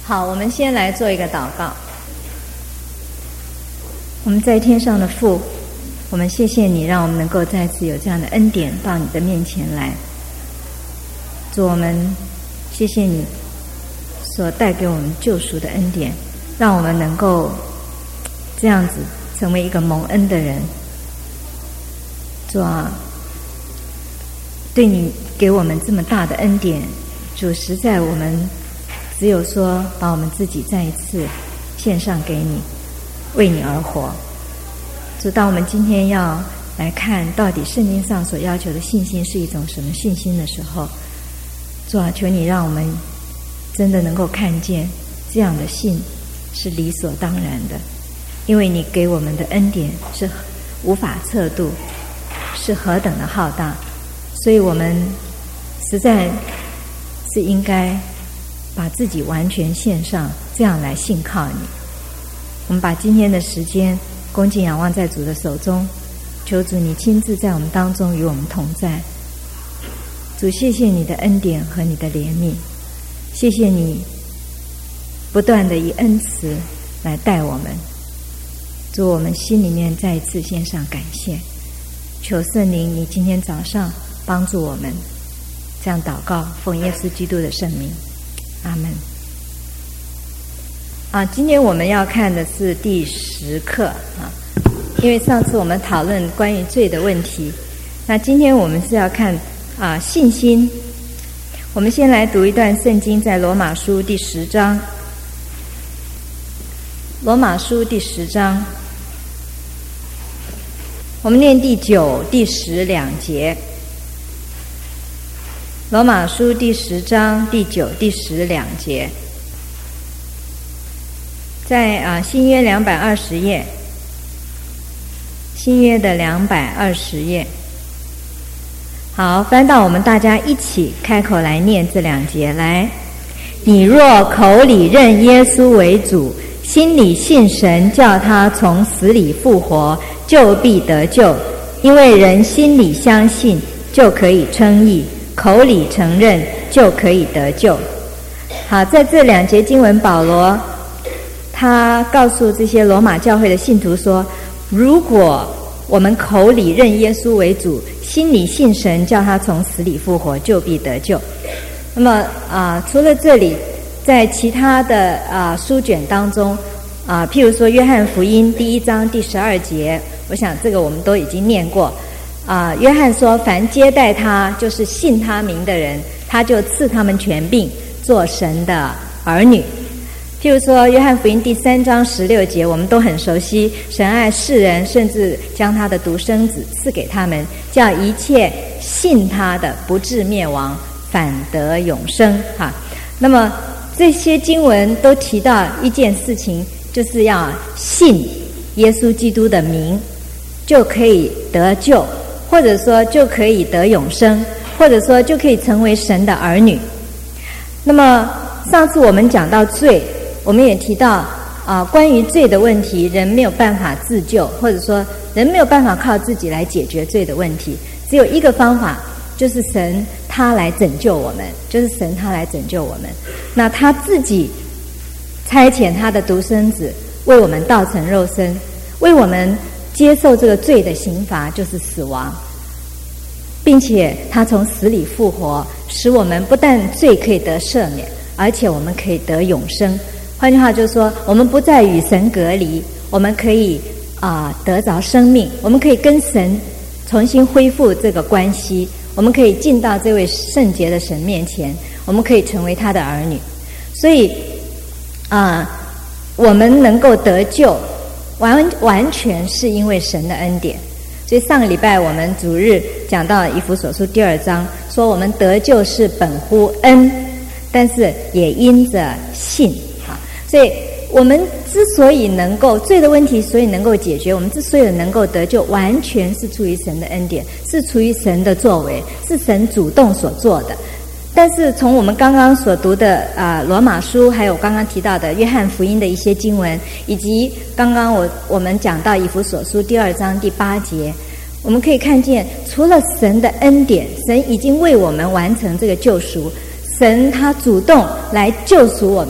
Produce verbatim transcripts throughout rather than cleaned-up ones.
好，我们先来做一个祷告。我们在天上的父，我们谢谢你，让我们能够再次有这样的恩典到你的面前来。主，我们谢谢你所带给我们救赎的恩典，让我们能够这样子成为一个蒙恩的人。主啊，对你给我们这么大的恩典，主，实在我们只有说把我们自己再一次献上给你，为你而活。主，当我们今天要来看到底圣经上所要求的信心是一种什么信心的时候，主啊，求你让我们真的能够看见这样的信是理所当然的，因为你给我们的恩典是无法测度，是何等的浩大，所以我们实在是应该把自己完全献上，这样来信靠你。我们把今天的时间恭敬仰望在主的手中，求主你亲自在我们当中与我们同在。主，谢谢你的恩典和你的怜悯，谢谢你不断的以恩慈来待我们。主，我们心里面再一次献上感谢，求圣灵你今天早上帮助我们，这样祷告，奉耶稣基督的圣名，阿门。啊，今天我们要看的是第十课啊，因为上次我们讨论关于罪的问题，那今天我们是要看啊信心。我们先来读一段圣经，在罗马书第十章，罗马书第十章，我们念第九、第十两节。罗马书第十章第九、第十两节，在啊新约两百二十页，新约的两百二十页。好，翻到我们大家一起开口来念这两节。来，你若口里认耶稣为主，心里信神叫他从死里复活，就必得救。因为人心里相信，就可以称义，口里承认，就可以得救。好，在这两节经文，保罗他告诉这些罗马教会的信徒说，如果我们口里认耶稣为主，心里信神叫他从死里复活，就必得救。那么啊、呃，除了这里，在其他的啊、呃、书卷当中啊、呃，譬如说约翰福音第一章第十二节，我想这个我们都已经念过啊、呃。约翰说，凡接待他，就是信他名的人，他就赐他们权柄，做神的儿女。譬如说约翰福音第三章十六节，我们都很熟悉，神爱世人，甚至将他的独生子赐给他们，叫一切信他的不至灭亡，反得永生。哈，那么这些经文都提到一件事情，就是要信耶稣基督的名，就可以得救，或者说就可以得永生，或者说就可以成为神的儿女。那么上次我们讲到罪，我们也提到啊、呃，关于罪的问题，人没有办法自救，或者说人没有办法靠自己来解决罪的问题，只有一个方法，就是神他来拯救我们，就是神他来拯救我们。那他自己差遣他的独生子为我们道成肉身，为我们接受这个罪的刑罚，就是死亡，并且他从死里复活，使我们不但罪可以得赦免，而且我们可以得永生。换句话就是说，我们不再与神隔离，我们可以啊、呃、得着生命，我们可以跟神重新恢复这个关系，我们可以进到这位圣洁的神面前，我们可以成为他的儿女。所以啊、呃，我们能够得救，完完全是因为神的恩典。所以上个礼拜我们主日讲到以弗所书第二章，说我们得救是本乎恩，但是也因着信。所以我们之所以能够罪的问题，所以能够解决，我们之所以能够得救，完全是出于神的恩典，是出于神的作为，是神主动所做的。但是从我们刚刚所读的啊、呃、罗马书，还有刚刚提到的约翰福音的一些经文，以及刚刚我我们讲到以弗所书第二章第八节，我们可以看见，除了神的恩典，神已经为我们完成这个救赎，神他主动来救赎我们，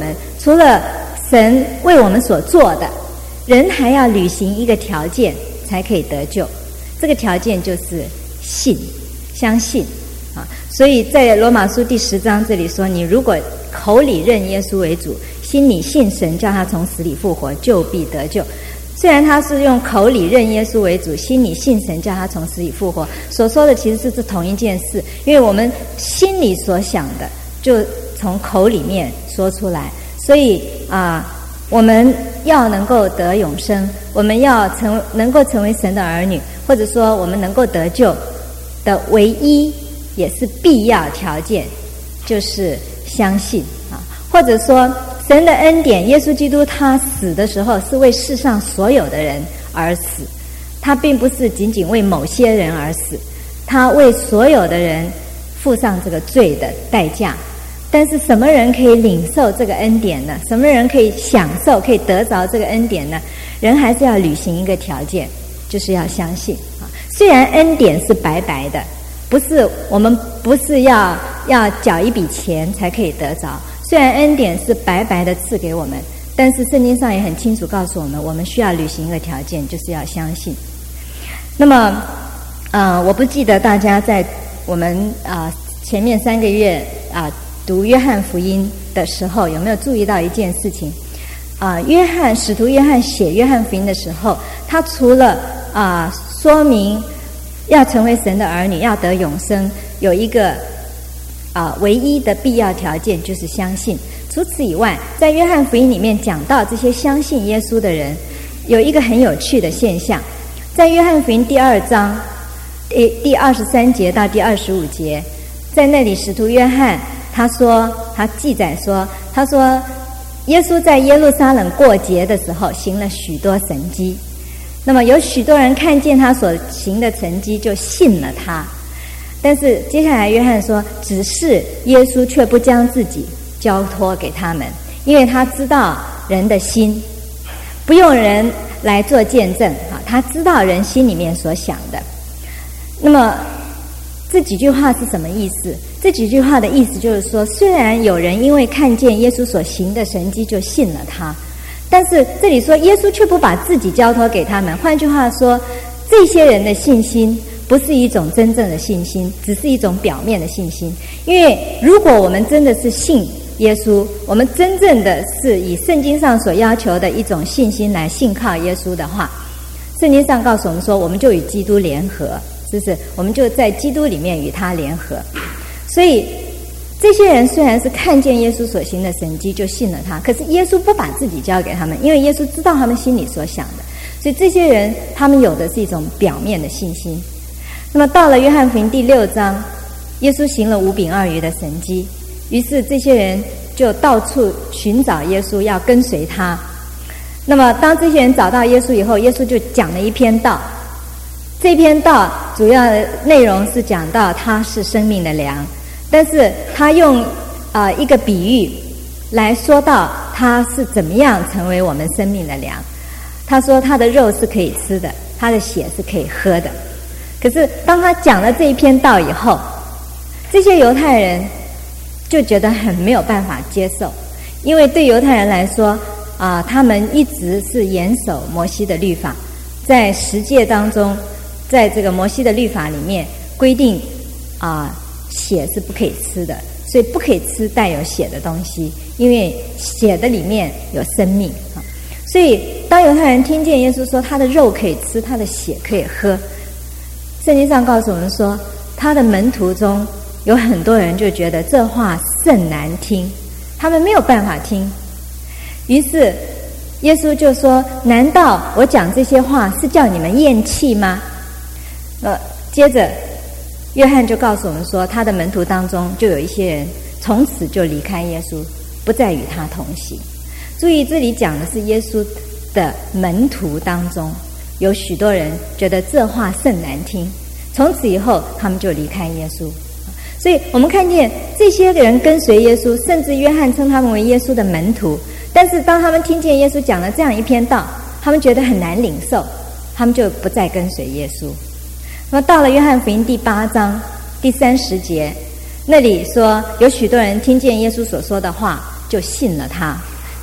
除了神为我们所做的，人还要履行一个条件才可以得救，这个条件就是信，相信啊。所以在罗马书第十章这里说，你如果口里认耶稣为主，心里信神叫他从死里复活，就必得救。虽然他是用口里认耶稣为主，心里信神叫他从死里复活，所说的其实是这同一件事，因为我们心里所想的就从口里面说出来。所以啊、呃，我们要能够得永生，我们要成能够成为神的儿女，或者说我们能够得救的唯一也是必要条件，就是相信啊，或者说神的恩典，耶稣基督他死的时候是为世上所有的人而死，他并不是仅仅为某些人而死，他为所有的人付上这个罪的代价。但是什么人可以领受这个恩典呢？什么人可以享受可以得着这个恩典呢？人还是要履行一个条件，就是要相信啊。虽然恩典是白白的，不是我们不是要要缴一笔钱才可以得着，虽然恩典是白白的赐给我们，但是圣经上也很清楚告诉我们，我们需要履行一个条件，就是要相信。那么呃，我不记得大家在我们啊、呃、前面三个月啊、呃、读约翰福音的时候有没有注意到一件事情啊、呃？约翰使徒约翰写约翰福音的时候，他除了啊、呃、说明要成为神的儿女，要得永生，有一个啊、呃、唯一的必要条件就是相信。除此以外，在约翰福音里面讲到这些相信耶稣的人，有一个很有趣的现象，在约翰福音第二章第第二十三节到第二十五节，在那里使徒约翰他说，他记载说，他说耶稣在耶路撒冷过节的时候行了许多神迹，那么有许多人看见他所行的神迹就信了他。但是接下来约翰说，只是耶稣却不将自己交托给他们，因为他知道人的心，不用人来做见证啊，他知道人心里面所想的。那么这几句话是什么意思？这几句话的意思就是说，虽然有人因为看见耶稣所行的神迹就信了他，但是这里说耶稣却不把自己交托给他们。换句话说，这些人的信心不是一种真正的信心，只是一种表面的信心。因为如果我们真的是信耶稣，我们真正的是以圣经上所要求的一种信心来信靠耶稣的话，圣经上告诉我们说，我们就与基督联合，是不是？我们就在基督里面与他联合。所以这些人虽然是看见耶稣所行的神迹就信了他，可是耶稣不把自己交给他们，因为耶稣知道他们心里所想的。所以这些人他们有的是一种表面的信心。那么到了约翰福音第六章，耶稣行了五饼二鱼的神迹，于是这些人就到处寻找耶稣，要跟随他。那么当这些人找到耶稣以后，耶稣就讲了一篇道，这篇道主要的内容是讲到他是生命的粮，但是他用啊、呃、一个比喻来说到他是怎么样成为我们生命的粮。他说他的肉是可以吃的，他的血是可以喝的。可是当他讲了这一篇道以后，这些犹太人就觉得很没有办法接受，因为对犹太人来说啊、呃，他们一直是严守摩西的律法，在十诫当中，在这个摩西的律法里面规定啊、呃，血是不可以吃的，所以不可以吃带有血的东西，因为血的里面有生命啊。所以当犹太人听见耶稣说他的肉可以吃，他的血可以喝，圣经上告诉我们说，他的门徒中有很多人就觉得这话甚难听，他们没有办法听。于是耶稣就说，难道我讲这些话是叫你们厌弃吗？呃，接着约翰就告诉我们说，他的门徒当中就有一些人从此就离开耶稣，不再与他同行。注意这里讲的是耶稣的门徒当中有许多人觉得这话甚难听，从此以后他们就离开耶稣。所以我们看见这些人跟随耶稣，甚至约翰称他们为耶稣的门徒，但是当他们听见耶稣讲了这样一篇道，他们觉得很难领受，他们就不再跟随耶稣。那么到了约翰福音第八章第三十节，那里说有许多人听见耶稣所说的话就信了他，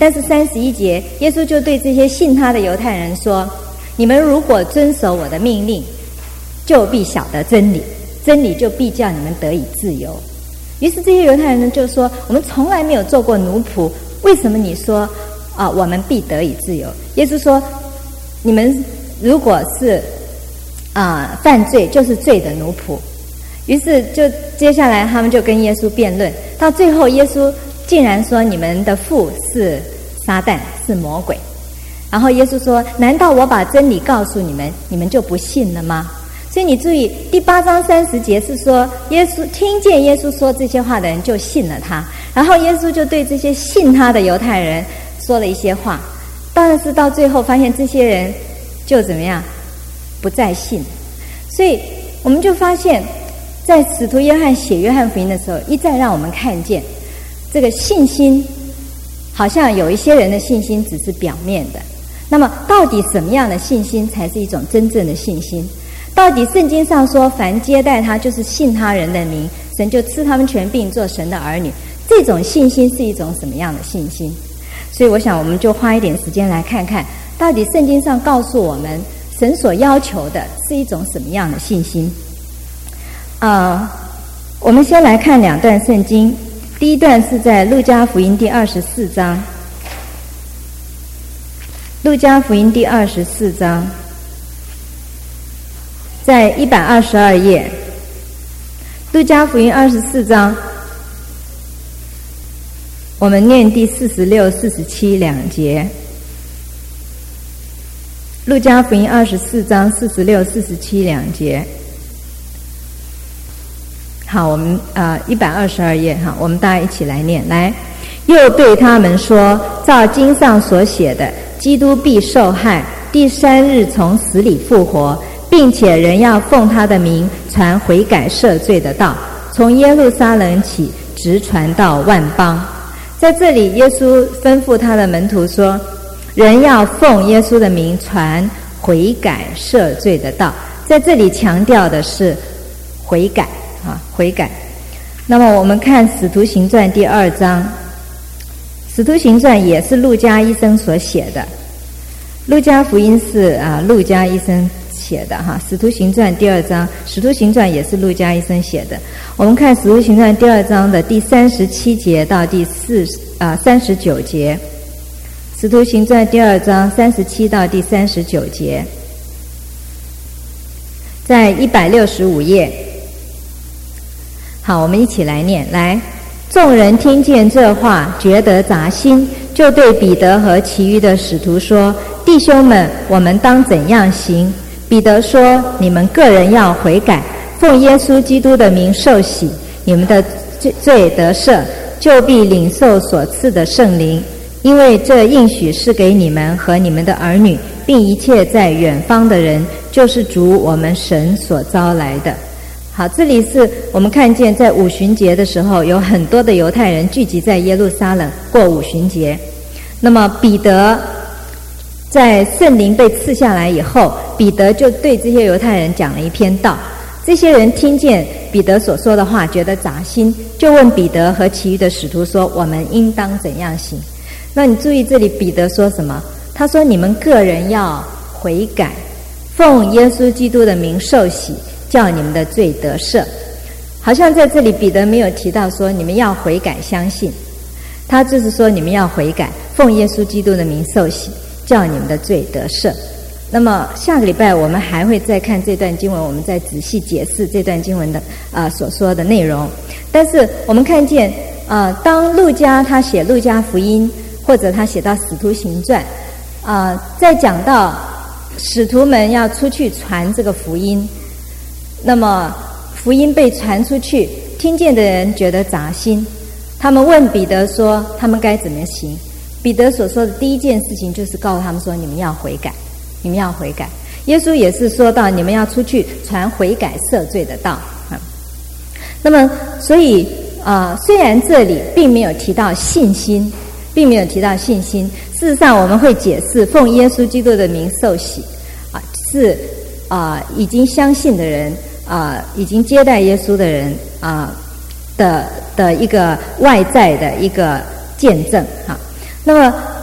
但是三十一节，耶稣就对这些信他的犹太人说：你们如果遵守我的命令，就必晓得真理，真理就必叫你们得以自由。于是这些犹太人就说：我们从来没有做过奴仆，为什么你说啊，我们必得以自由？耶稣说：你们如果是啊犯罪，就是罪的奴仆。于是就接下来他们就跟耶稣辩论，到最后耶稣竟然说：你们的父是撒旦，是魔鬼。然后耶稣说：难道我把真理告诉你们，你们就不信了吗？所以你注意第八章三十节是说，耶稣听见耶稣说这些话的人就信了他，然后耶稣就对这些信他的犹太人说了一些话，但是到最后发现这些人就怎么样，不再信。所以我们就发现在使徒约翰写约翰福音的时候，一再让我们看见这个信心好像有一些人的信心只是表面的，那么到底什么样的信心才是一种真正的信心？到底圣经上说凡接待他就是信他人的名，神就赐他们权柄做神的儿女，这种信心是一种什么样的信心？所以我想我们就花一点时间来看看，到底圣经上告诉我们神所要求的是一种什么样的信心。呃，我们先来看两段圣经，第一段是在路加福音第二十四章，路加福音第二十四章在一百二十二页，路加福音二十四章，我们念第四十六、四十七两节。路加福音二十四章四十六、四十七两节。好，我们呃一百二十二页哈，我们大家一起来念。来，又对他们说：照经上所写的，基督必受害，第三日从死里复活。并且人要奉他的名传悔改赦罪的道，从耶路撒冷起，直传到万邦。在这里耶稣吩咐他的门徒说，人要奉耶稣的名传悔改赦罪的道，在这里强调的是悔改啊，悔改。那么我们看使徒行传第二章，使徒行传也是路加医生所写的，路加福音是啊路加医生写的哈，使徒行传第二章，使徒行传也是路加医生写的。我们看使徒行传第二章的第三十七节到第四啊三十九节，使徒行传第二章三十七到第三十九节，在一百六十五页。好，我们一起来念。来，众人听见这话，觉得扎心，就对彼得和其余的使徒说：弟兄们，我们当怎样行？彼得说：你们个人要悔改，奉耶稣基督的名受洗，你们的罪得赦，就必领受所赐的圣灵，因为这应许是给你们和你们的儿女，并一切在远方的人，就是主我们神所招来的。好，这里是我们看见在五旬节的时候，有很多的犹太人聚集在耶路撒冷过五旬节。那么彼得在圣灵被赐下来以后，彼得就对这些犹太人讲了一篇道。这些人听见彼得所说的话，觉得扎心，就问彼得和其余的使徒说：我们应当怎样行？那你注意这里彼得说什么？他说：你们个人要悔改，奉耶稣基督的名受洗，叫你们的罪得赦。好像在这里彼得没有提到说你们要悔改相信，他就是说你们要悔改，奉耶稣基督的名受洗，叫你们的罪得赦。那么下个礼拜我们还会再看这段经文，我们再仔细解释这段经文的啊、呃、所说的内容。但是我们看见啊、呃，当路加他写路加福音，或者他写到使徒行传啊、呃，在讲到使徒们要出去传这个福音，那么福音被传出去，听见的人觉得扎心，他们问彼得说他们该怎么行。彼得所说的第一件事情就是告诉他们说，你们要悔改，你们要悔改。耶稣也是说到你们要出去传悔改赦罪的道啊。那么所以啊、呃，虽然这里并没有提到信心，并没有提到信心，事实上我们会解释奉耶稣基督的名受洗啊，是啊、呃、已经相信的人啊、呃，已经接待耶稣的人啊、呃、的的一个外在的一个见证啊。那么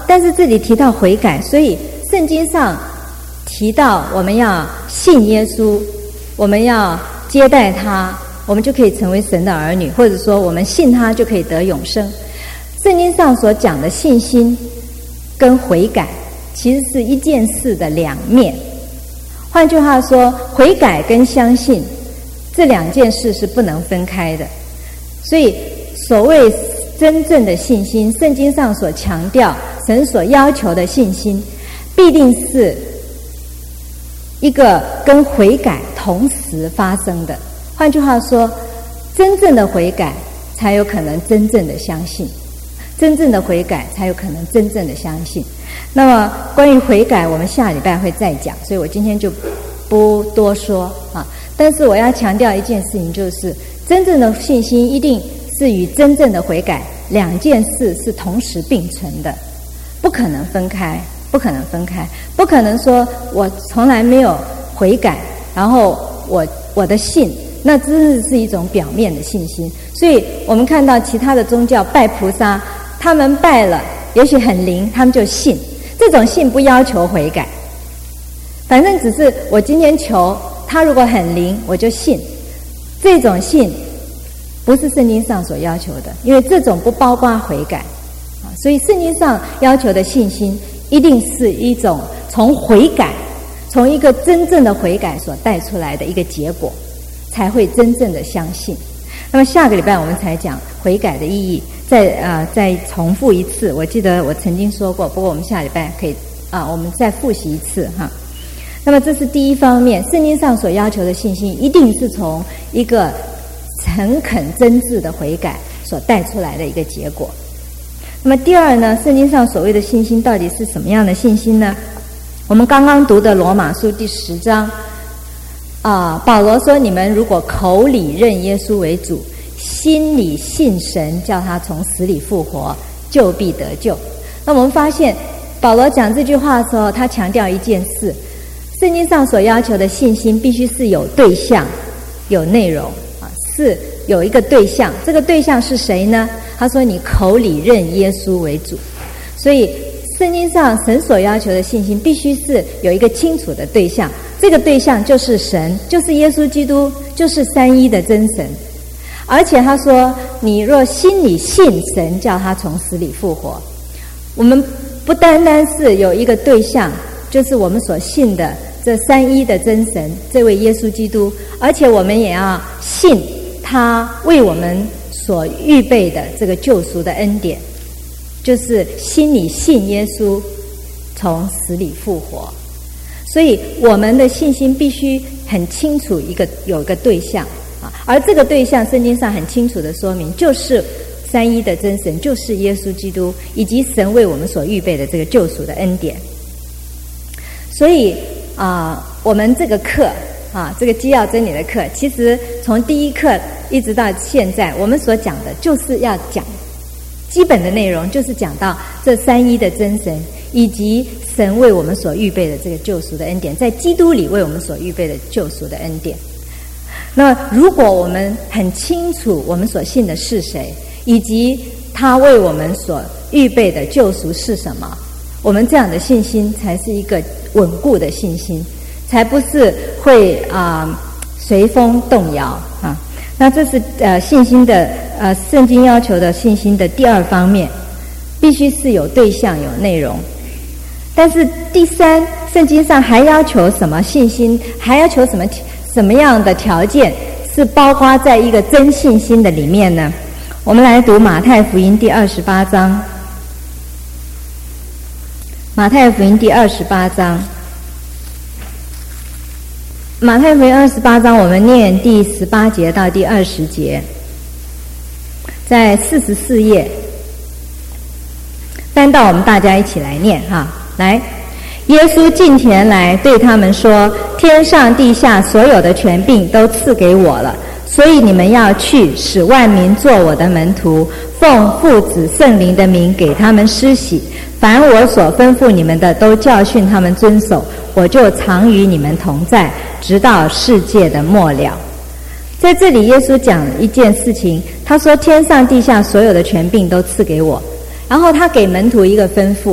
但是这里提到悔改，所以圣经上提到我们要信耶稣，我们要接待他，我们就可以成为神的儿女，或者说我们信他就可以得永生。圣经上所讲的信心跟悔改其实是一件事的两面。换句话说，悔改跟相信这两件事是不能分开的。所以所谓真正的信心，圣经上所强调神所要求的信心，必定是一个跟悔改同时发生的。换句话说，真正的悔改才有可能真正的相信，真正的悔改才有可能真正的相信。那么关于悔改我们下礼拜会再讲，所以我今天就不多说啊。但是我要强调一件事情，就是真正的信心一定是与真正的悔改两件事是同时并存的，不可能分开，不可能分开，不可能说我从来没有悔改，然后我我的信，那真是是一种表面的信心。所以我们看到其他的宗教拜菩萨，他们拜了也许很灵，他们就信，这种信不要求悔改，反正只是我今天求他，如果很灵我就信，这种信不是圣经上所要求的，因为这种不包括悔改啊。所以圣经上要求的信心一定是一种从悔改，从一个真正的悔改所带出来的一个结果，才会真正的相信。那么下个礼拜我们才讲悔改的意义，再呃再重复一次。我记得我曾经说过，不过我们下礼拜可以啊，我们再复习一次哈。那么这是第一方面，圣经上所要求的信心一定是从一个诚恳真挚的悔改所带出来的一个结果。那么第二呢，圣经上所谓的信心到底是什么样的信心呢？我们刚刚读的罗马书第十章啊，保罗说，你们如果口里认耶稣为主，心里信神叫他从死里复活，就必得救。那我们发现保罗讲这句话的时候，他强调一件事，圣经上所要求的信心必须是有对象有内容啊，是有一个对象，这个对象是谁呢？他说你口里认耶稣为主。所以圣经上神所要求的信心必须是有一个清楚的对象，这个对象就是神，就是耶稣基督，就是三一的真神。而且他说你若心里信神叫他从死里复活，我们不单单是有一个对象，就是我们所信的这三一的真神，这位耶稣基督，而且我们也要信他为我们所预备的这个救赎的恩典，就是心里信耶稣从死里复活。所以我们的信心必须很清楚一个有一个对象啊，而这个对象圣经上很清楚的说明，就是三一的真神，就是耶稣基督，以及神为我们所预备的这个救赎的恩典。所以啊、呃，我们这个课啊，这个基要真理的课，其实从第一课一直到现在，我们所讲的就是要讲基本的内容，就是讲到这三一的真神，以及神为我们所预备的这个救赎的恩典，在基督里为我们所预备的救赎的恩典。那如果我们很清楚我们所信的是谁，以及他为我们所预备的救赎是什么，我们这样的信心才是一个稳固的信心，才不是会啊、呃、随风动摇啊。那这是呃信心的呃圣经要求的信心的第二方面，必须是有对象有内容。但是第三，圣经上还要求什么信心，还要求什么什么样的条件是包括在一个真信心的里面呢？我们来读马太福音第二十八章。马太福音第二十八章，马太福音二十八章，我们念第十八节到第二十节，在四十四页，翻到我们大家一起来念哈。来，耶稣近前来对他们说：天上地下所有的权柄都赐给我了，所以你们要去，使万民做我的门徒，奉父子圣灵的名给他们施洗，凡我所吩咐你们的都教训他们遵守，我就常与你们同在，直到世界的末了。在这里耶稣讲一件事情，他说天上地下所有的权柄都赐给我，然后他给门徒一个吩咐，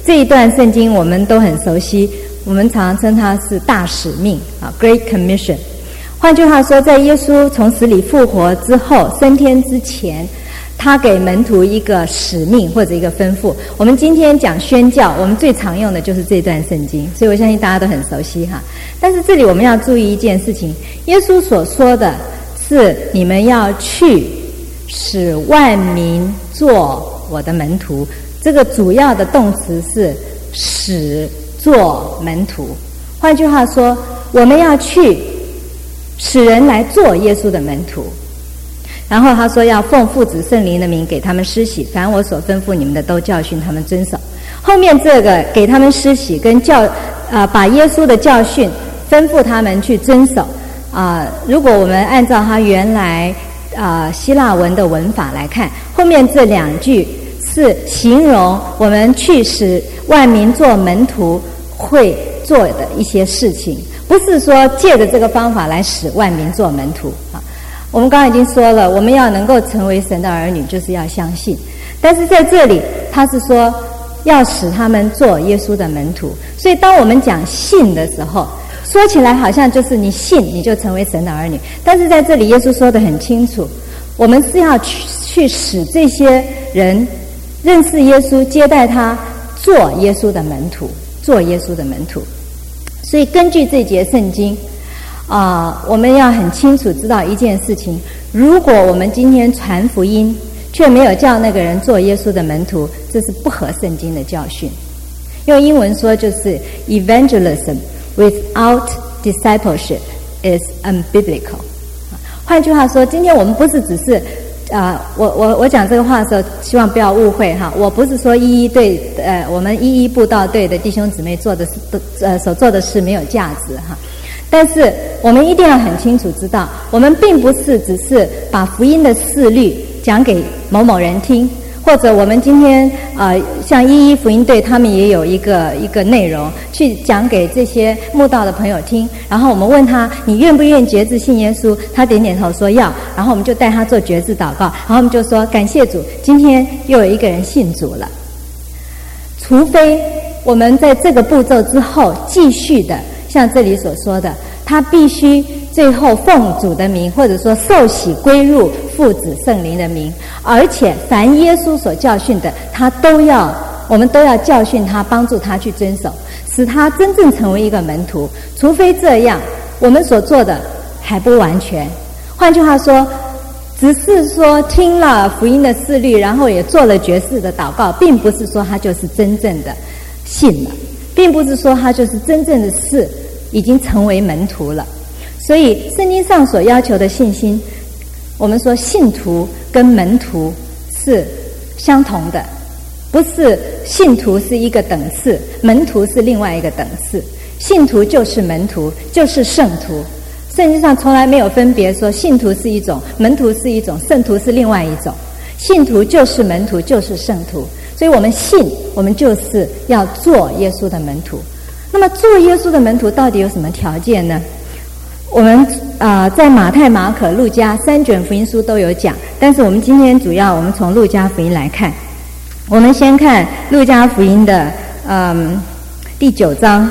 这一段圣经我们都很熟悉，我们常常称它是大使命啊 Great Commission。 换句话说，在耶稣从死里复活之后，升天之前，他给门徒一个使命或者一个吩咐。我们今天讲宣教，我们最常用的就是这段圣经，所以我相信大家都很熟悉哈。但是这里我们要注意一件事情，耶稣所说的是你们要去使万民做我的门徒，这个主要的动词是使做门徒。换句话说，我们要去使人来做耶稣的门徒。然后他说要奉父子圣灵的名给他们施洗，凡我所吩咐你们的都教训他们遵守。后面这个给他们施洗跟教呃把耶稣的教训吩咐他们去遵守啊、呃，如果我们按照他原来啊、呃、希腊文的文法来看，后面这两句是形容我们去使万民做门徒会做的一些事情，不是说借着这个方法来使万民做门徒啊。我们刚刚已经说了，我们要能够成为神的儿女，就是要相信。但是在这里，他是说要使他们做耶稣的门徒。所以，当我们讲信的时候，说起来好像就是你信你就成为神的儿女。但是在这里，耶稣说得很清楚，我们是要去去使这些人认识耶稣，接待他，做耶稣的门徒，做耶稣的门徒。所以，根据这节圣经。啊、呃，我们要很清楚知道一件事情：如果我们今天传福音，却没有叫那个人做耶稣的门徒，这是不合圣经的教训。用英文说就是 evangelism without discipleship is unbiblical。换句话说，今天我们不是只是啊、呃，我我我讲这个话的时候，希望不要误会哈，我不是说一一对呃，我们一一布道队的弟兄姊妹做的事呃所做的事没有价值哈。但是我们一定要很清楚知道，我们并不是只是把福音的事律讲给某某人听，或者我们今天呃像一一福音队他们也有一个一个内容去讲给这些慕道的朋友听，然后我们问他你愿不愿意决志信耶稣，他点点头说要，然后我们就带他做决志祷告，然后我们就说感谢主，今天又有一个人信主了。除非我们在这个步骤之后继续的像这里所说的，他必须最后奉主的名，或者说受洗归入父子圣灵的名，而且凡耶稣所教训的，他都要，我们都要教训他，帮助他去遵守，使他真正成为一个门徒。除非这样，我们所做的还不完全。换句话说，只是说听了福音的事律，然后也做了决志的祷告，并不是说他就是真正的信了，并不是说他就是真正的是已经成为门徒了。所以圣经上所要求的信心，我们说信徒跟门徒是相同的，不是信徒是一个等次，门徒是另外一个等次。信徒就是门徒，就是圣徒。圣经上从来没有分别说信徒是一种，门徒是一种，圣徒是另外一种。信徒就是门徒，就是圣徒。所以我们信，我们就是要做耶稣的门徒。那么做耶稣的门徒到底有什么条件呢？我们啊、呃，在马太、马可、路加三卷福音书都有讲，但是我们今天主要我们从路加福音来看。我们先看路加福音的嗯第九章，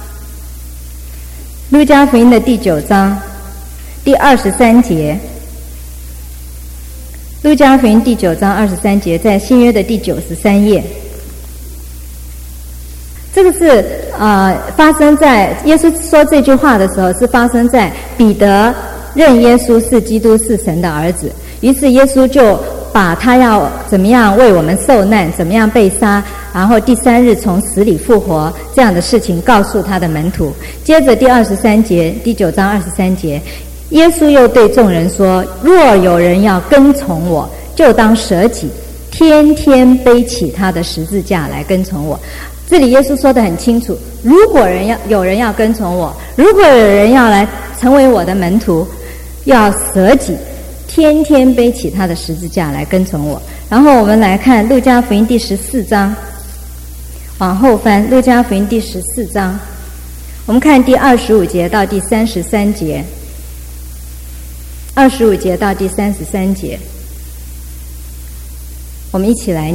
路加福音的第九章第二十三节。路加福音第九章二十三节，在新约的第九十三页。这个是呃发生在耶稣说这句话的时候，是发生在彼得认耶稣是基督是神的儿子，于是耶稣就把他要怎么样为我们受难，怎么样被杀，然后第三日从死里复活这样的事情告诉他的门徒。接着第二十三节，第九章二十三节，耶稣又对众人说，若有人要跟从我，就当舍己，天天背起他的十字架来跟从我。这里耶稣说得很清楚，如果人要有人要跟从我，如果有人要来成为我的门徒，要舍己，天天背起他的十字架来跟从我。然后我们来看路加福音第十四章，往后翻，路加福音第十四章，我们看第二十五节到第三十三节，二十五节到第三十三节，我们一起来念。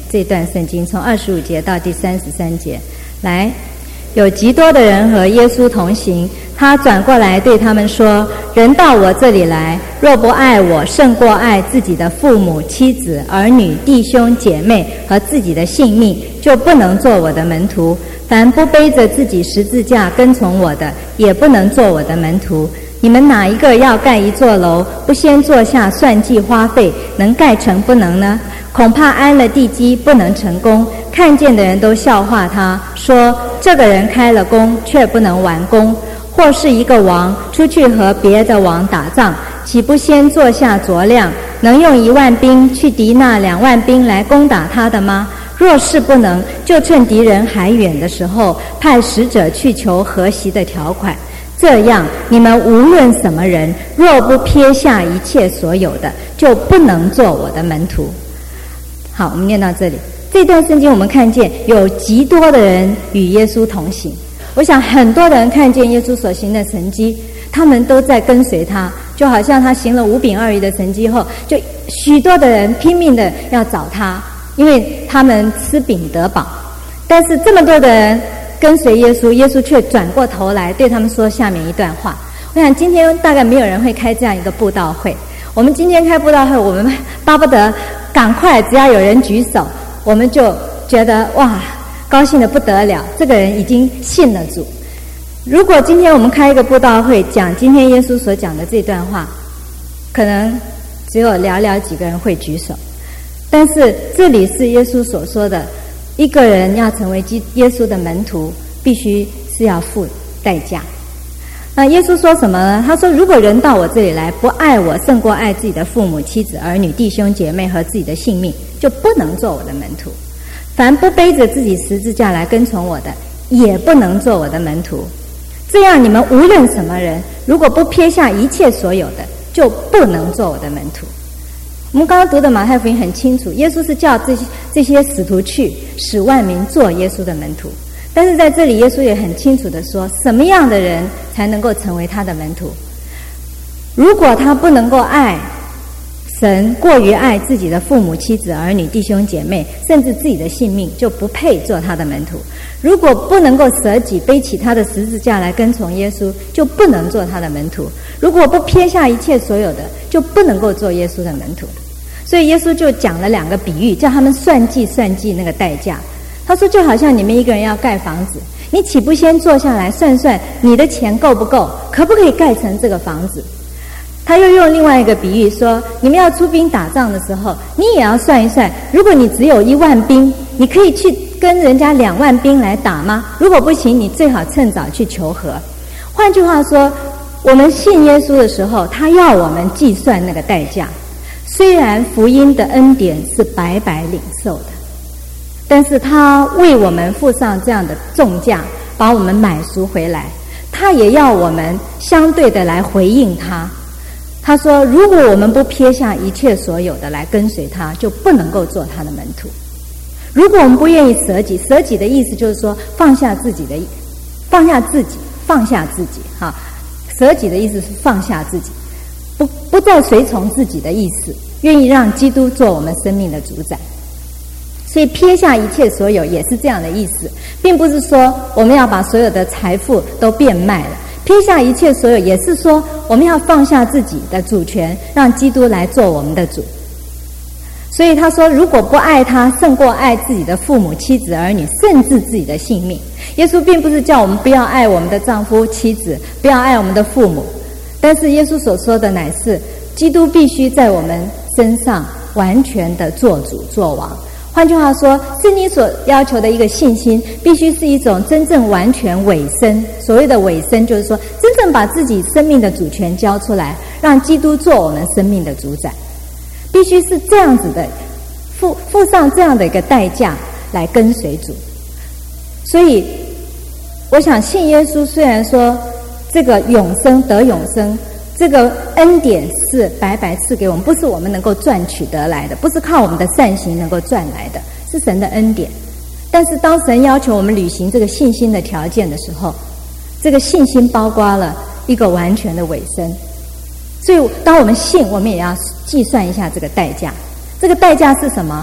这段圣经，从二十五节到第三十三节。来，有极多的人和耶稣同行，他转过来对他们说：人到我这里来，若不爱我胜过爱自己的父母、妻子、儿女、弟兄、姐妹和自己的性命，就不能做我的门徒。凡不背着自己十字架跟从我的，也不能做我的门徒。你们哪一个要盖一座楼，不先坐下算计花费，能盖成不能呢？恐怕安了地基，不能成功。看见的人都笑话他，说这个人开了工，却不能完工。或是一个王出去和别的王打仗，岂不先坐下酌量，能用一万兵去敌那两万兵来攻打他的吗？若是不能，就趁敌人还远的时候，派使者去求和息的条款。这样，你们无论什么人，若不撇下一切所有的，就不能做我的门徒。好，我们念到这里。这段圣经我们看见有极多的人与耶稣同行。我想很多人看见耶稣所行的神迹，他们都在跟随他，就好像他行了五饼二鱼的神迹后，就许多的人拼命的要找他，因为他们吃饼得饱。但是这么多的人跟随耶稣，耶稣却转过头来对他们说下面一段话。我想今天大概没有人会开这样一个布道会，我们今天开布道会，我们巴不得赶快，只要有人举手，我们就觉得哇，高兴得不得了，这个人已经信了主。如果今天我们开一个布道会，讲今天耶稣所讲的这段话，可能只有寥寥几个人会举手。但是这里是耶稣所说的，一个人要成为耶稣的门徒，必须是要付代价。那耶稣说什么呢？他说，如果人到我这里来，不爱我胜过爱自己的父母、妻子、儿女、弟兄、姐妹和自己的性命，就不能做我的门徒。凡不背着自己十字架来跟从我的，也不能做我的门徒。这样，你们无论什么人，如果不撇下一切所有的，就不能做我的门徒。我们刚刚读的马太福音很清楚，耶稣是叫这些这些使徒去使万民做耶稣的门徒。但是在这里，耶稣也很清楚地说，什么样的人才能够成为他的门徒？如果他不能够爱神过于爱自己的父母、妻子、儿女、弟兄、姐妹，甚至自己的性命，就不配做他的门徒。如果不能够舍己背起他的十字架来跟从耶稣，就不能做他的门徒。如果不撇下一切所有的，就不能够做耶稣的门徒。所以耶稣就讲了两个比喻，叫他们算计算计那个代价。他说，就好像你们一个人要盖房子，你岂不先坐下来算算你的钱够不够，可不可以盖成这个房子？他又用另外一个比喻说，你们要出兵打仗的时候，你也要算一算，如果你只有一万兵，你可以去跟人家两万兵来打吗？如果不行，你最好趁早去求和。换句话说，我们信耶稣的时候，他要我们计算那个代价。虽然福音的恩典是白白领受的，但是他为我们付上这样的重价，把我们买赎回来，他也要我们相对的来回应他。他说，如果我们不撇下一切所有的来跟随他，就不能够做他的门徒。如果我们不愿意舍己，舍己的意思就是说放下自己的，放下自己，放下自己哈。舍己的意思是放下自己，不不再随从自己的意思，愿意让基督做我们生命的主宰。所以撇下一切所有也是这样的意思，并不是说我们要把所有的财富都变卖了。撇下一切所有也是说我们要放下自己的主权，让基督来做我们的主。所以他说，如果不爱他胜过爱自己的父母、妻子、儿女，甚至自己的性命。耶稣并不是叫我们不要爱我们的丈夫、妻子，不要爱我们的父母，但是耶稣所说的乃是基督必须在我们身上完全的做主做王。换句话说，是你所要求的一个信心，必须是一种真正完全委身。所谓的委身，就是说真正把自己生命的主权交出来，让基督做我们生命的主宰。必须是这样子的，付付上这样的一个代价来跟随主。所以我想信耶稣，虽然说这个永生得永生，这个恩典是白白赐给我们，不是我们能够赚取得来的，不是靠我们的善行能够赚来的，是神的恩典。但是当神要求我们履行这个信心的条件的时候，这个信心包括了一个完全的委身。所以当我们信，我们也要计算一下这个代价。这个代价是什么？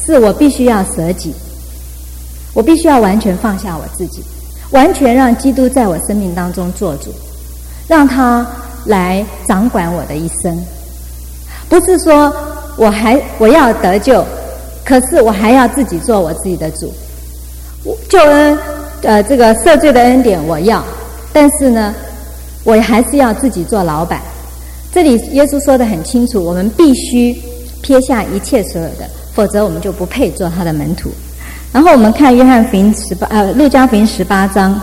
是我必须要舍己，我必须要完全放下我自己，完全让基督在我生命当中做主，让他来掌管我的一生。不是说我还我要得救，可是我还要自己做我自己的主。救恩呃这个赦罪的恩典我要，但是呢我还是要自己做老板。这里耶稣说得很清楚，我们必须撇下一切所有的，否则我们就不配做他的门徒。然后我们看约翰福音十八呃路加福音十八章，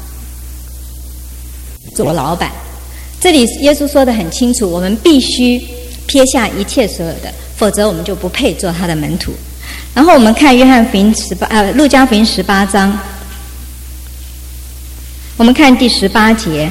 做老板。这里耶稣说得很清楚，我们必须撇下一切所有的，否则我们就不配做他的门徒。然后我们看约翰福音十八呃路加福音十八章，我们看第十八节。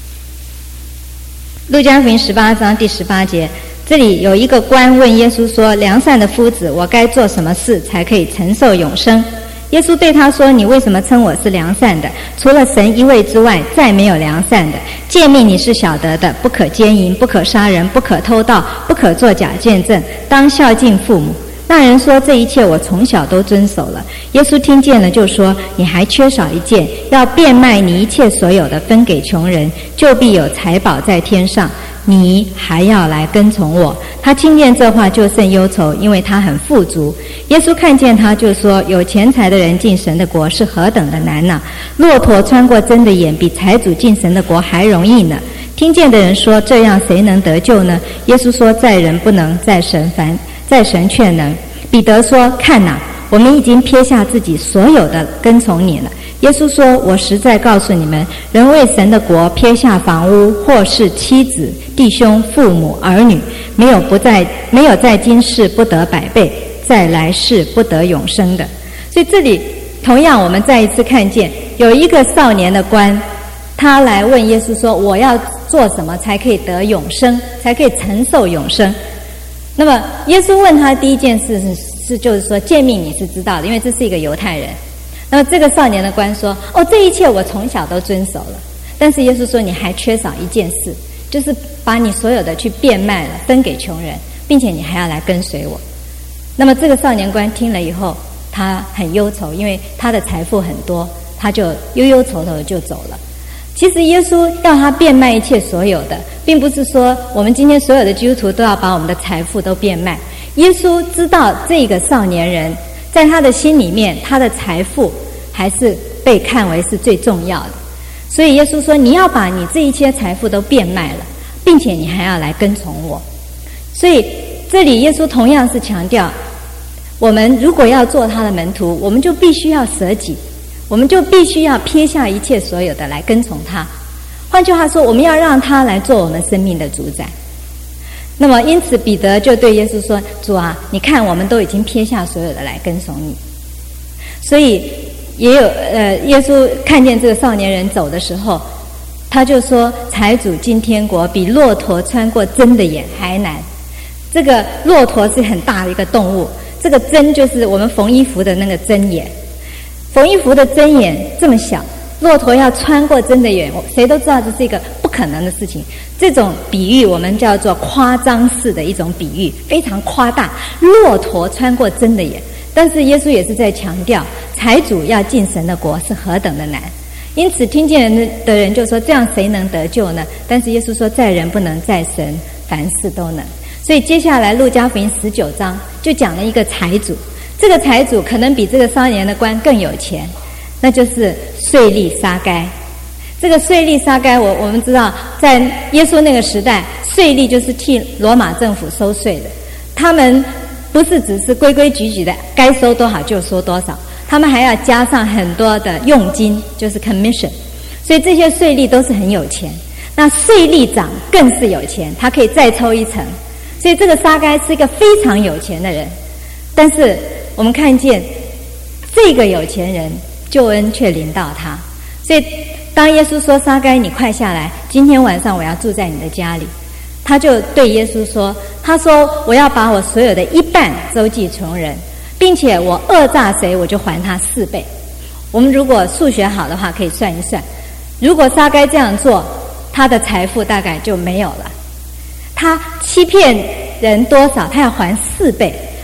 路加福音十八章第十八节，这里有一个官问耶稣说：良善的夫子，我该做什么事才可以承受永生？耶稣对他说：你为什么称我是良善的？除了神一位之外，再没有良善的。诫命你是晓得的，不可奸淫，不可杀人，不可偷盗，不可作假见证，当孝敬父母。那人说：这一切我从小都遵守了。耶稣听见了就说：你还缺少一件，要变卖你一切所有的，分给穷人，就必有财宝在天上。你还要来跟从我。他听见这话就甚忧愁，因为他很富足。耶稣看见他就说：有钱财的人进神的国是何等的难呢、啊？骆驼穿过针的眼，比财主进神的国还容易呢。听见的人说：这样谁能得救呢？耶稣说：在人不能，在神凡在神却能。彼得说：看哪、啊，我们已经撇下自己所有的跟从你了。耶稣说：我实在告诉你们，人为神的国撇下房屋，或是妻子、弟兄、父母、儿女，没有不在没有在今世不得百倍，在来世不得永生的。所以这里同样我们再一次看见有一个少年的官，他来问耶稣说：我要做什么才可以得永生，才可以承受永生？那么耶稣问他第一件事是是就是说，诫命你是知道的，因为这是一个犹太人。那么这个少年的官说：哦，这一切我从小都遵守了。但是耶稣说：你还缺少一件事，就是把你所有的去变卖了，分给穷人，并且你还要来跟随我。那么这个少年官听了以后，他很忧愁，因为他的财富很多，他就忧忧愁愁的就走了。其实耶稣要他变卖一切所有的，并不是说我们今天所有的基督徒都要把我们的财富都变卖。耶稣知道这个少年人在他的心里面，他的财富还是被看为是最重要的，所以耶稣说：你要把你这一切财富都变卖了，并且你还要来跟从我。所以这里耶稣同样是强调，我们如果要做他的门徒，我们就必须要舍己，我们就必须要撇下一切所有的来跟从他。换句话说，我们要让他来做我们生命的主宰。那么因此彼得就对耶稣说：主啊，你看我们都已经撇下所有的来跟从你。所以也有呃，耶稣看见这个少年人走的时候，他就说：财主进天国比骆驼穿过针的眼还难。这个骆驼是很大的一个动物，这个针就是我们缝衣服的那个针眼，缝衣服的针眼这么小，骆驼要穿过针的眼，谁都知道这是一个不可能的事情。这种比喻我们叫做夸张式的一种比喻，非常夸大，骆驼穿过针的眼。但是耶稣也是在强调，财主要进神的国是何等的难。因此听见人的人就说：这样谁能得救呢？但是耶稣说：在人不能，在神凡事都能。所以接下来路加福音十九章就讲了一个财主，这个财主可能比这个少年的官更有钱，那就是税吏撒该。这个税吏撒该，我我们知道在耶稣那个时代，税吏就是替罗马政府收税的，他们不是只是规规矩矩的该收多少就收多少，他们还要加上很多的佣金，就是 commission。 所以这些税吏都是很有钱。那税吏长更是有钱，他可以再抽一层。所以这个撒该是一个非常有钱的人。但是我们看见这个有钱人救恩却临到他。所以当耶稣说：撒该你快下来，今天晚上我要住在你的家里，他就对耶稣说，他说：我要把我所有的一半周济穷人，并且我讹诈谁我就还他四倍。我们如果数学好的话可以算一算，如果撒该这样做，他的财富大概就没有了。他欺骗人多少，他要还四倍，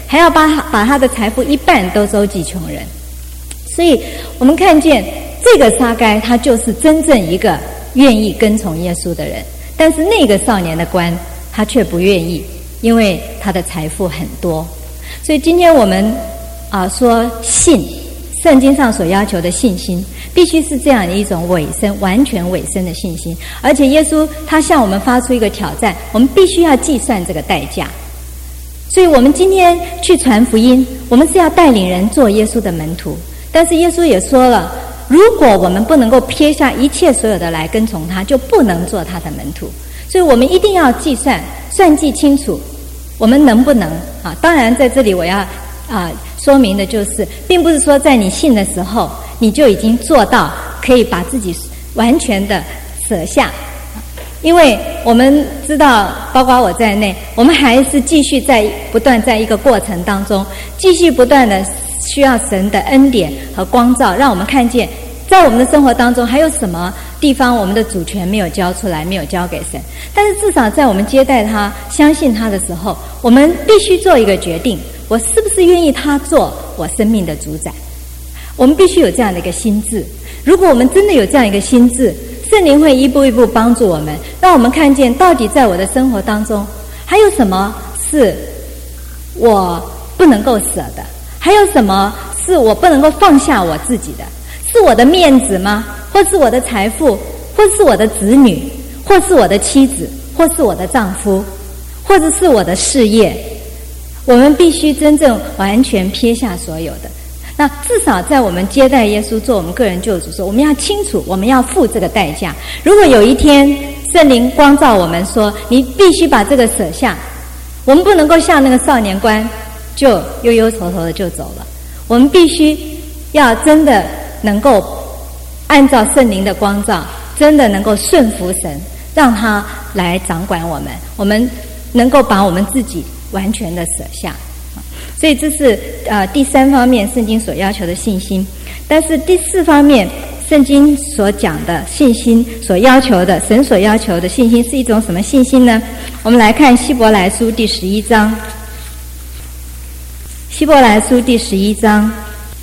还要把把他的财富一半都周济穷人。所以我们看见这个撒该，他就是真正一个愿意跟从耶稣的人。但是那个少年的官，他却不愿意，因为他的财富很多。所以今天我们啊说信，圣经上所要求的信心，必须是这样的一种委身，完全委身的信心。而且耶稣他向我们发出一个挑战，我们必须要计算这个代价。所以我们今天去传福音，我们是要带领人做耶稣的门徒。但是耶稣也说了，如果我们不能够撇下一切所有的来跟从他，就不能做他的门徒。所以我们一定要计算算计清楚，我们能不能啊？当然在这里我要啊说明的就是，并不是说在你信的时候你就已经做到可以把自己完全的舍下，因为我们知道，包括我在内，我们还是继续在不断在一个过程当中，继续不断的需要神的恩典和光照，让我们看见在我们的生活当中还有什么地方我们的主权没有交出来，没有交给神。但是至少在我们接待他、相信他的时候，我们必须做一个决定，我是不是愿意他做我生命的主宰。我们必须有这样的一个心志。如果我们真的有这样一个心志，圣灵会一步一步帮助我们，让我们看见到底在我的生活当中还有什么是我不能够舍的，还有什么是我不能够放下我自己的，是我的面子吗？或是我的财富，或是我的子女，或是我的妻子，或是我的丈夫，或者是我的事业。我们必须真正完全撇下所有的。那至少在我们接待耶稣做我们个人救主的时候，我们要清楚我们要付这个代价。如果有一天圣灵光照我们说你必须把这个舍下，我们不能够像那个少年官就忧忧愁愁的就走了，我们必须要真的能够按照圣灵的光照，真的能够顺服神，让他来掌管我们，我们能够把我们自己完全的舍下。所以这是呃第三方面圣经所要求的信心。但是第四方面圣经所讲的信心所要求的，神所要求的信心是一种什么信心呢？我们来看希伯来书第十一章。希伯来书第十一章，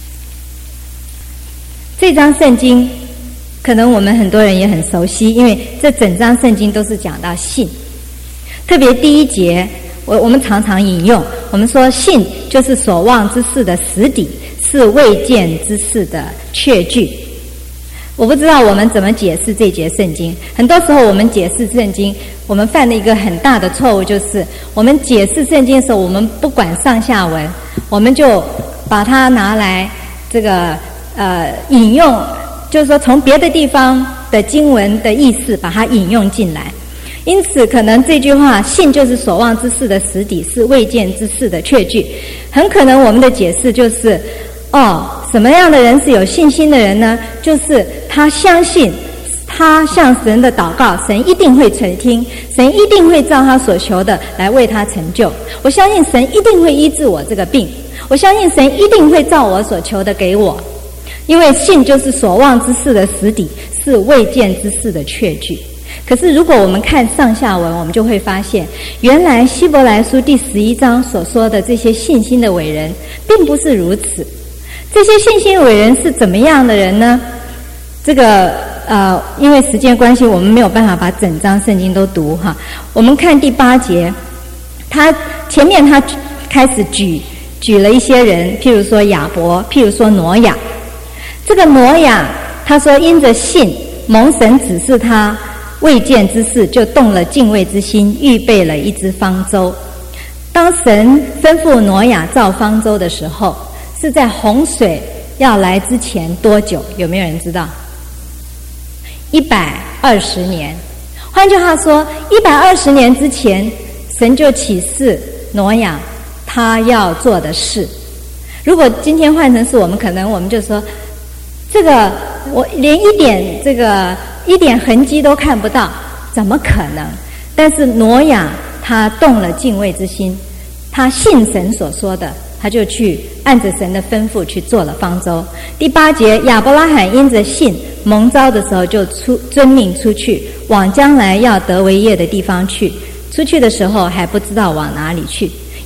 这章圣经可能我们很多人也很熟悉，因为这整章圣经都是讲到信。特别第一节我我们常常引用，我们说信就是所望之事的实底，是未见之事的确据。我不知道我们怎么解释这节圣经。很多时候我们解释圣经，我们犯了一个很大的错误，就是我们解释圣经的时候，我们不管上下文，我们就把它拿来这个呃引用，就是说从别的地方的经文的意思把它引用进来。因此可能这句话信就是所望之事的实底，是未见之事的确据，很可能我们的解释就是哦，什么样的人是有信心的人呢？就是他相信他向神的祷告，神一定会垂听，神一定会照他所求的来为他成就。我相信神一定会医治我这个病，我相信神一定会照我所求的给我。因为信就是所望之事的实底，是未见之事的确据。可是如果我们看上下文，我们就会发现，原来希伯来书第十一章所说的这些信心的伟人并不是如此。这些信心伟人是怎么样的人呢？这个呃，因为时间关系，我们没有办法把整章圣经都读哈。我们看第八节，他前面他开始举举了一些人，譬如说亚伯，譬如说挪亚。这个挪亚他说因着信蒙神指示他未见之事，就动了敬畏之心，预备了一只方舟。当神吩咐挪亚造方舟的时候，是在洪水要来之前多久？有没有人知道？一百二十年。换句话说，一百二十年之前，神就启示挪亚他要做的事。如果今天换成是我们，可能我们就说，这个我连一点这个一点痕迹都看不到，怎么可能？但是挪亚他动了敬畏之心，他信神所说的，他就去按着神的吩咐去做了方舟。第八节，亚伯拉罕因着信蒙召的时候，就出遵命出去，往将来要得为业的地方去。出去的时候还不知道往哪里去，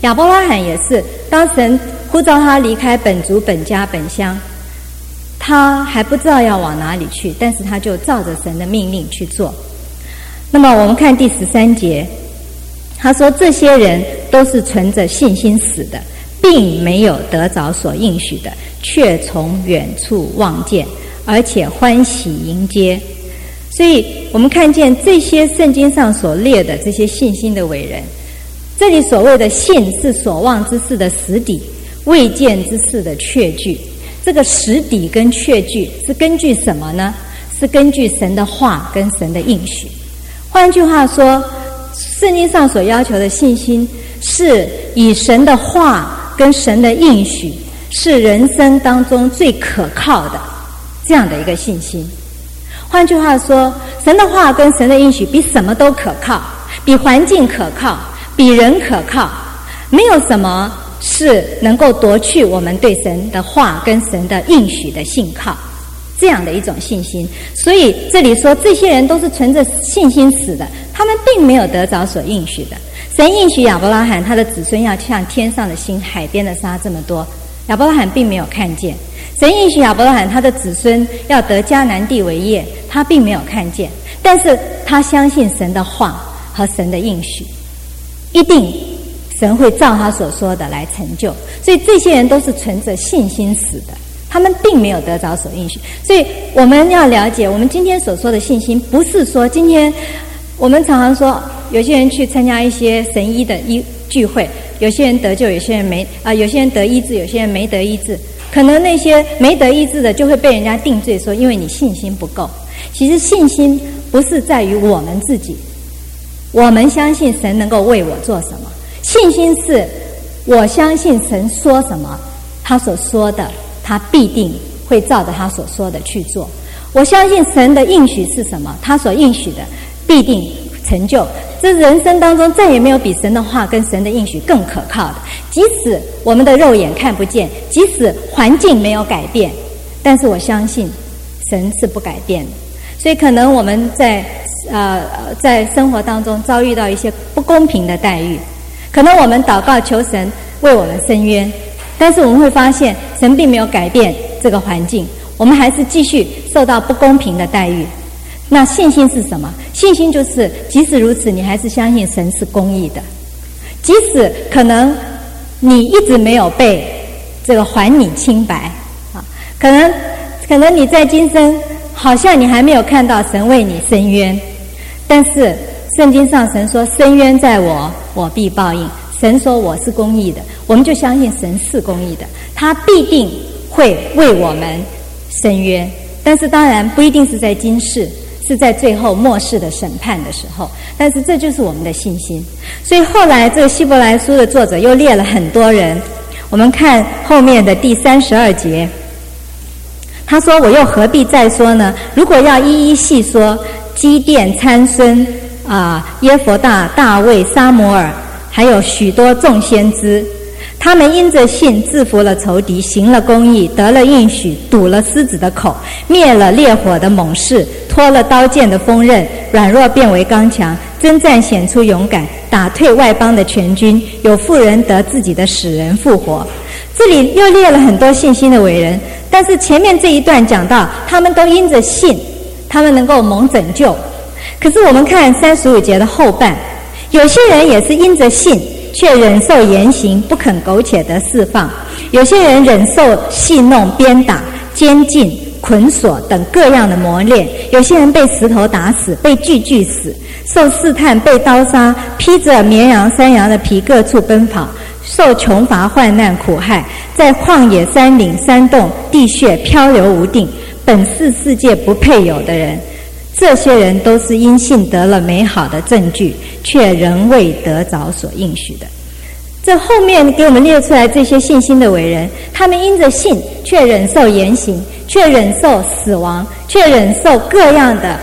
亚伯拉罕也是，当神呼召他离开本族本家本乡，他还不知道要往哪里去，但是他就照着神的命令去做。那么我们看第十三节，他说这些人都是存着信心死的，并没有得着所应许的，却从远处望见，而且欢喜迎接。所以我们看见这些圣经上所列的这些信心的伟人，这里所谓的信是所望之事的实底，未见之事的确据。这个实底跟确据是根据什么呢？是根据神的话跟神的应许。换句话说，圣经上所要求的信心是以神的话跟神的应许是人生当中最可靠的这样的一个信心。换句话说，神的话跟神的应许比什么都可靠，比环境可靠，比人可靠，没有什么是能够夺去我们对神的话跟神的应许的信靠，这样的一种信心。所以这里说这些人都是存着信心死的，他们并没有得着所应许的。神应许亚伯拉罕他的子孙要像天上的星海边的沙这么多，亚伯拉罕并没有看见。神应许亚伯拉罕他的子孙要得迦南地为业，他并没有看见，但是他相信神的话和神的应许，一定神会照他所说的来成就。所以这些人都是存着信心死的，他们并没有得着所应许。所以我们要了解，我们今天所说的信心，不是说今天我们常常说有些人去参加一些神医的医聚会，有些人得救，有些人没啊、呃，有些人得医治，有些人没得医治。可能那些没得医治的就会被人家定罪说，因为你信心不够。其实信心不是在于我们自己，我们相信神能够为我做什么，信心是我相信神说什么，他所说的他必定会照着他所说的去做。我相信神的应许是什么，他所应许的必定成就。这人生当中再也没有比神的话跟神的应许更可靠的。即使我们的肉眼看不见，即使环境没有改变，但是我相信神是不改变的。所以可能我们在呃在生活当中遭遇到一些不公平的待遇，可能我们祷告求神为我们伸冤，但是我们会发现神并没有改变这个环境，我们还是继续受到不公平的待遇。那信心是什么？信心就是即使如此，你还是相信神是公义的，即使可能你一直没有被这个还你清白啊，可能可能你在今生好像你还没有看到神为你伸冤，但是圣经上神说伸冤在我，我必报应。神说我是公义的，我们就相信神是公义的，他必定会为我们伸冤。但是当然不一定是在今世，是在最后末世的审判的时候，但是这就是我们的信心。所以后来这个希伯来书的作者又列了很多人，我们看后面的第三十二节，他说我又何必再说呢？如果要一一细说，基甸、参孙啊、耶弗大、大卫、撒母耳，还有许多众先知，他们因着信制服了仇敌，行了公义，得了应许，堵了狮子的口，灭了烈火的猛士，脱了刀剑的锋刃，软弱变为刚强，征战显出勇敢，打退外邦的全军，有妇人得自己的使人复活。这里又列了很多信心的伟人，但是前面这一段讲到他们都因着信，他们能够蒙拯救。可是我们看三十五节的后半，有些人也是因着信却忍受严刑，不肯苟且得释放；有些人忍受戏弄、鞭打、监禁、捆锁等各样的磨练；有些人被石头打死，被锯锯死，受试探，被刀杀，披着绵羊、山羊的皮各处奔跑，受穷乏、患难、苦害，在旷野、山岭、山洞、地穴漂流无定，本是世界不配有的人。这些人都是因信得了美好的证据，却仍未得着所应许的。这后面给我们列出来这些信心的伟人，他们因着信却忍受严刑，却忍受死亡，却忍受各样的。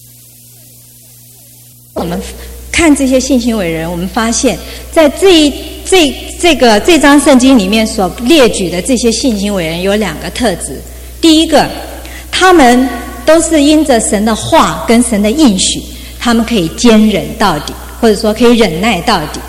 我们看这些信心伟人，我们发现在这一这这个这章圣经里面所列举的这些信心伟人有两个特质。第一个，他们都是因着神的话跟神的应许，他们可以坚忍到底，或者说可以忍耐到底。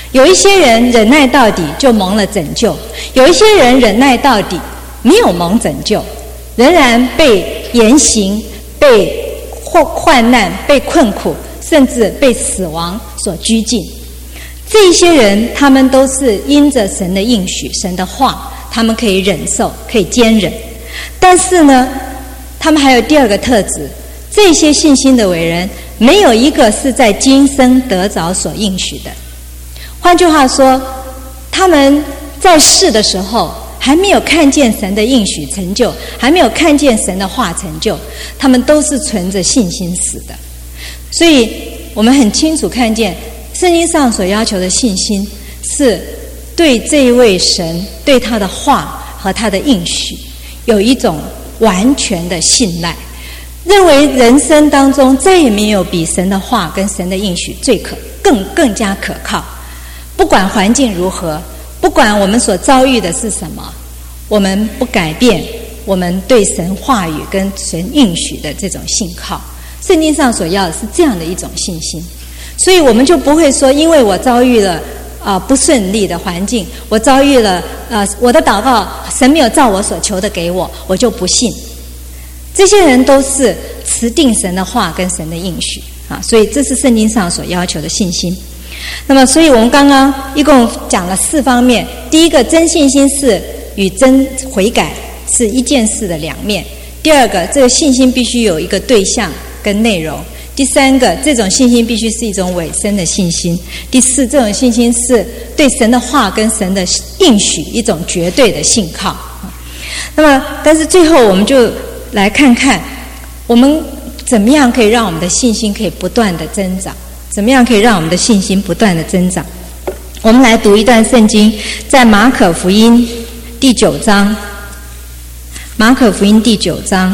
有一些人忍耐到底就蒙了拯救，有一些人忍耐到底没有蒙拯救，仍然被严刑、被患难、被困苦，甚至被死亡所拘禁。这些人他们都是因着神的应许、神的话，他们可以忍受，可以坚忍。但是呢，他们还有第二个特质，这些信心的伟人没有一个是在今生得着所应许的。换句话说，他们在世的时候还没有看见神的应许成就，还没有看见神的话成就，他们都是存着信心死的。所以我们很清楚看见圣经上所要求的信心，是对这一位神、对他的话和他的应许有一种完全的信赖，认为人生当中再也没有比神的话跟神的应许最可更更加可靠。不管环境如何，不管我们所遭遇的是什么，我们不改变我们对神话语跟神应许的这种信靠。圣经上所要的是这样的一种信心，所以我们就不会说，因为我遭遇了啊、呃、不顺利的环境，我遭遇了呃我的祷告神没有照我所求的给我，我就不信。这些人都是持定神的话跟神的应许啊，所以这是圣经上所要求的信心。那么，所以我们刚刚一共讲了四方面。第一个，真信心是与真悔改是一件事的两面。第二个，这个信心必须有一个对象跟内容。第三个，这种信心必须是一种委身的信心。第四，这种信心是对神的话跟神的应许一种绝对的信靠。那么，但是最后我们就来看看，我们怎么样可以让我们的信心可以不断的增长。怎么样可以让我们的信心不断的增长？我们来读一段圣经，在马可福音第九章，马可福音第九章，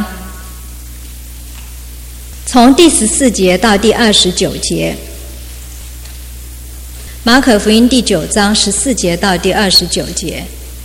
从第十四节到第二十九节。马可福音第九章十四节到第二十九节。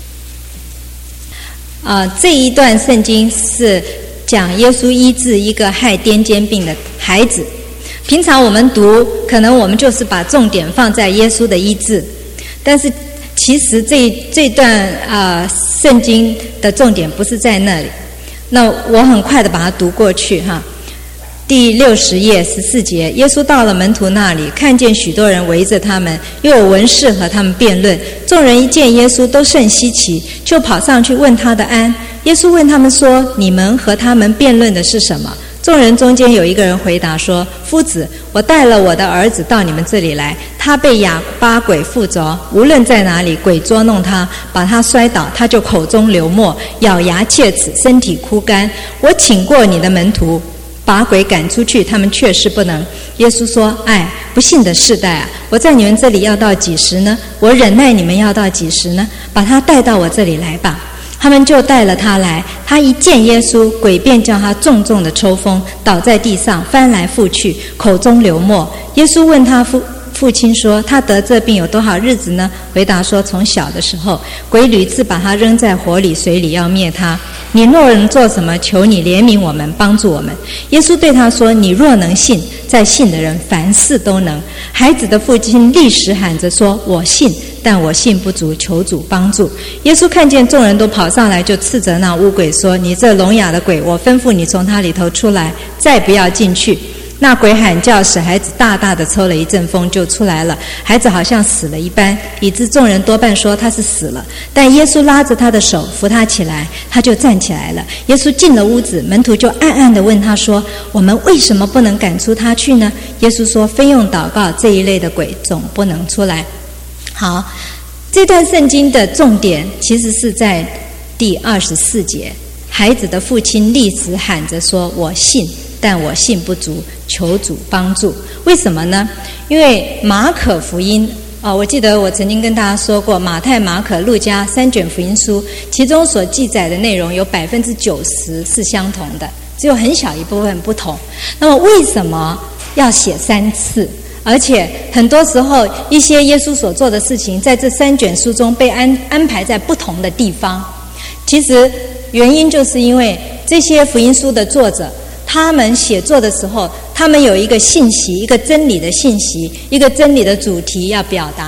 啊、呃，这一段圣经是讲耶稣医治一个害癫痫病的孩子。平常我们读，可能我们就是把重点放在耶稣的医治，但是其实这这段啊、呃、圣经的重点不是在那里。那我很快的把它读过去哈。第六十页十四节，耶稣到了门徒那里，看见许多人围着他们，又有文士和他们辩论。众人一见耶稣，都甚稀奇，就跑上去问他的安。耶稣问他们说：“你们和他们辩论的是什么？”众人中间有一个人回答说：“夫子，我带了我的儿子到你们这里来，他被哑巴鬼附着，无论在哪里，鬼捉弄他，把他摔倒，他就口中流沫，咬牙切齿，身体枯干。我请过你的门徒，把鬼赶出去，他们确实不能。”耶稣说：“哎，不信的世代啊，我在你们这里要到几时呢？我忍耐你们要到几时呢？把他带到我这里来吧。”他们就带了他来，他一见耶稣，鬼便叫他重重的抽风，倒在地上，翻来覆去，口中流沫。耶稣问他父父亲说：“他得这病有多少日子呢？”回答说：“从小的时候，鬼屡次把他扔在火里、水里，要灭他。你若能做什么，求你怜悯我们，帮助我们。”耶稣对他说：“你若能信，在信的人凡事都能。”孩子的父亲立时喊着说：“我信。”但我信不足，求主帮助。耶稣看见众人都跑上来，就斥责那污鬼说：“你这聋哑的鬼，我吩咐你从他里头出来，再不要进去。”那鬼喊叫，使孩子大大的抽了一阵风，就出来了。孩子好像死了一般，以致众人多半说他是死了。但耶稣拉着他的手，扶他起来，他就站起来了。耶稣进了屋子，门徒就暗暗地问他说：“我们为什么不能赶出他去呢？”耶稣说：“非用祷告，这一类的鬼总不能出来。”好，这段圣经的重点其实是在第二十四节，孩子的父亲立时喊着说：“我信，但我信不足，求主帮助。”为什么呢？因为马可福音啊、哦，我记得我曾经跟大家说过，马太、马可、路加三卷福音书，其中所记载的内容有百分之九十是相同的，只有很小一部分不同。那么为什么要写三次？而且很多时候，一些耶稣所做的事情，在这三卷书中被安安排在不同的地方。其实原因就是因为这些福音书的作者，他们写作的时候，他们有一个信息，一个真理的信息，一个真理的主题要表达，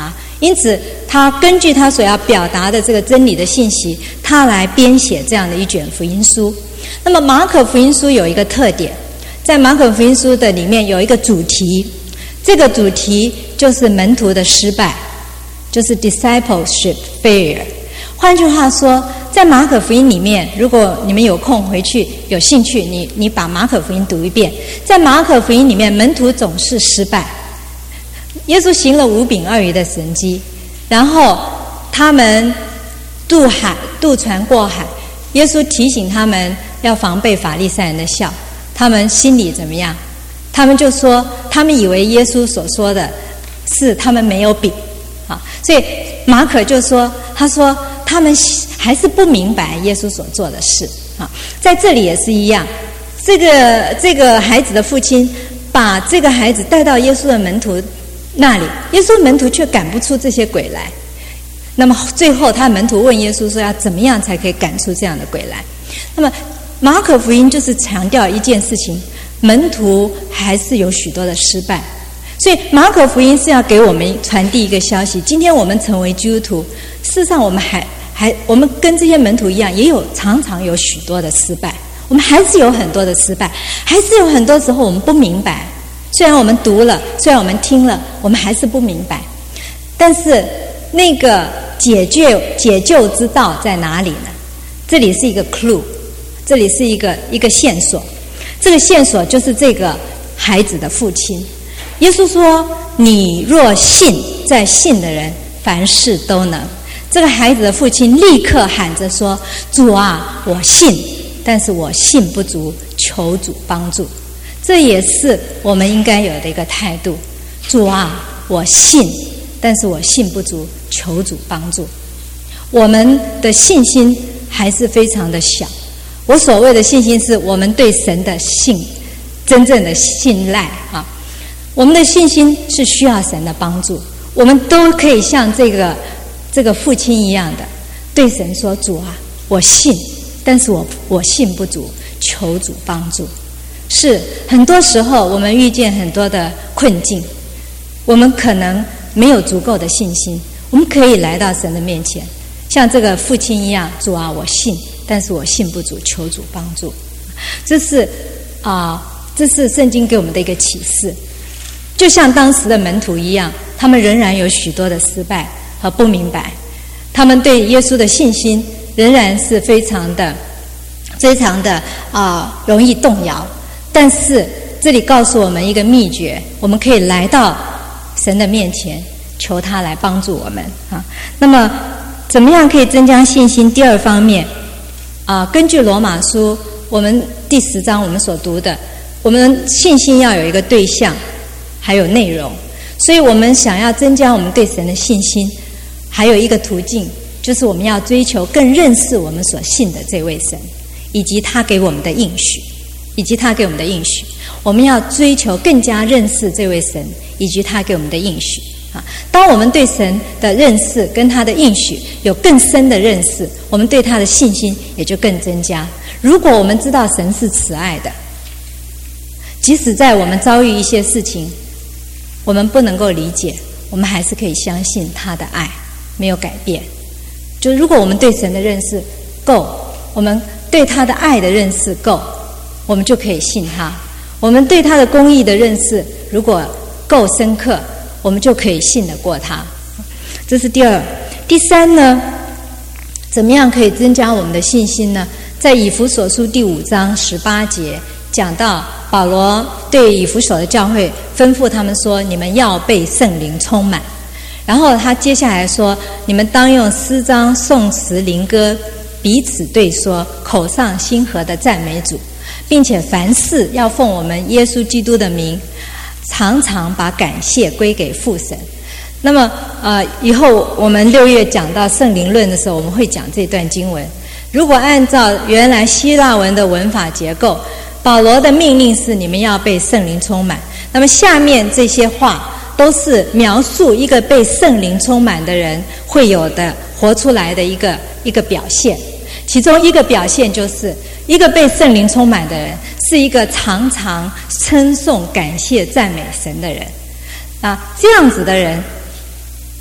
因此他根据他所要表达的这个真理的信息，他来编写这样的一卷福音书。那么马可福音书有一个特点，在马可福音书的里面有一个主题，这个主题就是门徒的失败，就是 discipleship failure。 换句话说，在马可福音里面，如果你们有空回去有兴趣，你你把马可福音读一遍。在马可福音里面，门徒总是失败。耶稣行了五饼二鱼的神迹，然后他们渡海渡船过海，耶稣提醒他们要防备法利赛人的笑，他们心里怎么样？他们就说，他们以为耶稣所说的是他们没有饼啊，所以马可就说，他说他们还是不明白耶稣所做的事啊。在这里也是一样，这个这个孩子的父亲把这个孩子带到耶稣的门徒那里，耶稣的门徒却赶不出这些鬼来。那么最后他的门徒问耶稣说，要怎么样才可以赶出这样的鬼来？那么马可福音就是强调一件事情，门徒还是有许多的失败。所以马可福音是要给我们传递一个消息，今天我们成为基督徒，事实上我们还还我们跟这些门徒一样，也有常常有许多的失败，我们还是有很多的失败，还是有很多时候我们不明白。虽然我们读了，虽然我们听了，我们还是不明白。但是那个解救解救之道在哪里呢？这里是一个 clue， 这里是一个一个线索。这个线索就是这个孩子的父亲。耶稣说，你若信，在信的人凡事都能。这个孩子的父亲立刻喊着说，主啊，我信，但是我信不足，求主帮助。这也是我们应该有的一个态度，主啊，我信，但是我信不足，求主帮助。我们的信心还是非常的小。我所谓的信心是我们对神的信，真正的信赖啊。我们的信心是需要神的帮助，我们都可以像这个这个父亲一样的对神说，主啊，我信，但是我我信不足，求主帮助。是很多时候我们遇见很多的困境，我们可能没有足够的信心，我们可以来到神的面前，像这个父亲一样，主啊，我信，但是我信不足，求主帮助。这是啊、呃，这是圣经给我们的一个启示。就像当时的门徒一样，他们仍然有许多的失败和不明白，他们对耶稣的信心仍然是非常的非常的啊、呃、容易动摇。但是这里告诉我们一个秘诀，我们可以来到神的面前，求他来帮助我们啊。那么怎么样可以增加信心？第二方面啊、呃，根据罗马书我们第十章我们所读的，我们信心要有一个对象还有内容，所以我们想要增加我们对神的信心，还有一个途径，就是我们要追求更认识我们所信的这位神，以及他给我们的应许，以及他给我们的应许。我们要追求更加认识这位神，以及他给我们的应许啊。当我们对神的认识跟他的应许有更深的认识，我们对他的信心也就更增加。如果我们知道神是慈爱的，即使在我们遭遇一些事情我们不能够理解，我们还是可以相信他的爱没有改变。就如果我们对神的认识够，我们对他的爱的认识够，我们就可以信他。我们对他的公义的认识如果够深刻，我们就可以信得过他。这是第二。第三呢，怎么样可以增加我们的信心呢？在以弗所书第五章十八节讲到，保罗对以弗所的教会吩咐他们说，你们要被圣灵充满。然后他接下来说，你们当用诗章、颂词、灵歌彼此对说，口上心和的赞美主，并且凡事要奉我们耶稣基督的名，常常把感谢归给父神。那么呃，以后我们六月讲到圣灵论的时候，我们会讲这段经文。如果按照原来希腊文的文法结构，保罗的命令是你们要被圣灵充满，那么下面这些话都是描述一个被圣灵充满的人会有的活出来的一个一个表现。其中一个表现就是一个被圣灵充满的人是一个常常称颂、感谢、赞美神的人啊，这样子的人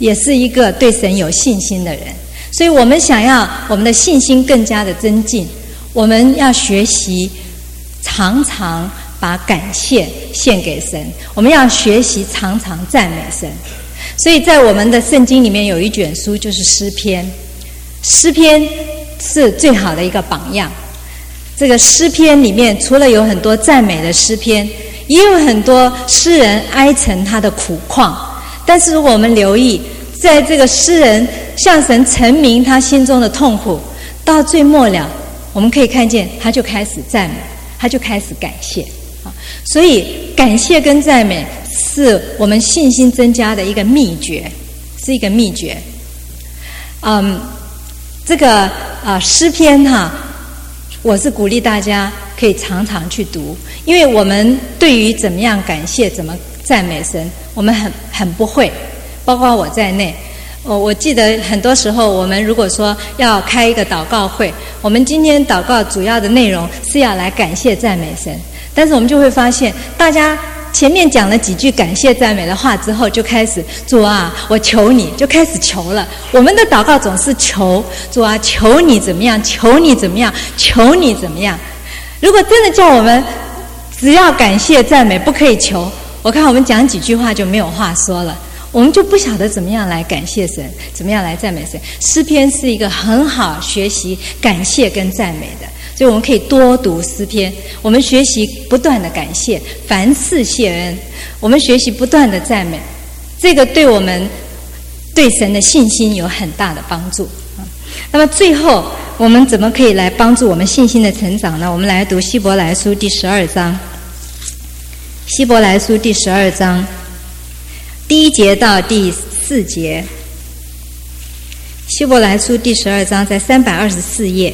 也是一个对神有信心的人。所以我们想要我们的信心更加的增进，我们要学习常常把感谢献给神，我们要学习常常赞美神。所以在我们的圣经里面有一卷书就是诗篇，诗篇是最好的一个榜样。这个诗篇里面除了有很多赞美的诗篇，也有很多诗人哀陈他的苦况。但是如果我们留意，在这个诗人向神陈明他心中的痛苦，到最末了我们可以看见他就开始赞美，他就开始感谢。所以感谢跟赞美是我们信心增加的一个秘诀，是一个秘诀。嗯，这个啊、呃、诗篇哈，我是鼓励大家可以常常去读，因为我们对于怎么样感谢、怎么赞美神，我们很很不会，包括我在内。我我记得很多时候，我们如果说要开一个祷告会，我们今天祷告主要的内容是要来感谢赞美神，但是我们就会发现，大家前面讲了几句感谢赞美的话之后，就开始主啊，我求你，就开始求了。我们的祷告总是求主啊，求你怎么样，求你怎么样，求你怎么样。如果真的叫我们只要感谢赞美，不可以求，我看我们讲几句话就没有话说了，我们就不晓得怎么样来感谢神，怎么样来赞美神。诗篇是一个很好学习感谢跟赞美的，所以我们可以多读诗篇，我们学习不断的感谢，凡事谢恩，我们学习不断的赞美，这个对我们对神的信心有很大的帮助。那么最后我们怎么可以来帮助我们信心的成长呢？我们来读希伯来书第十二章，希伯来书第十二章第一节到第四节，希伯来书第十二章在三百二十四页，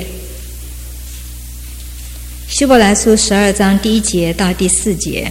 希伯来书十二章第一节到第四节，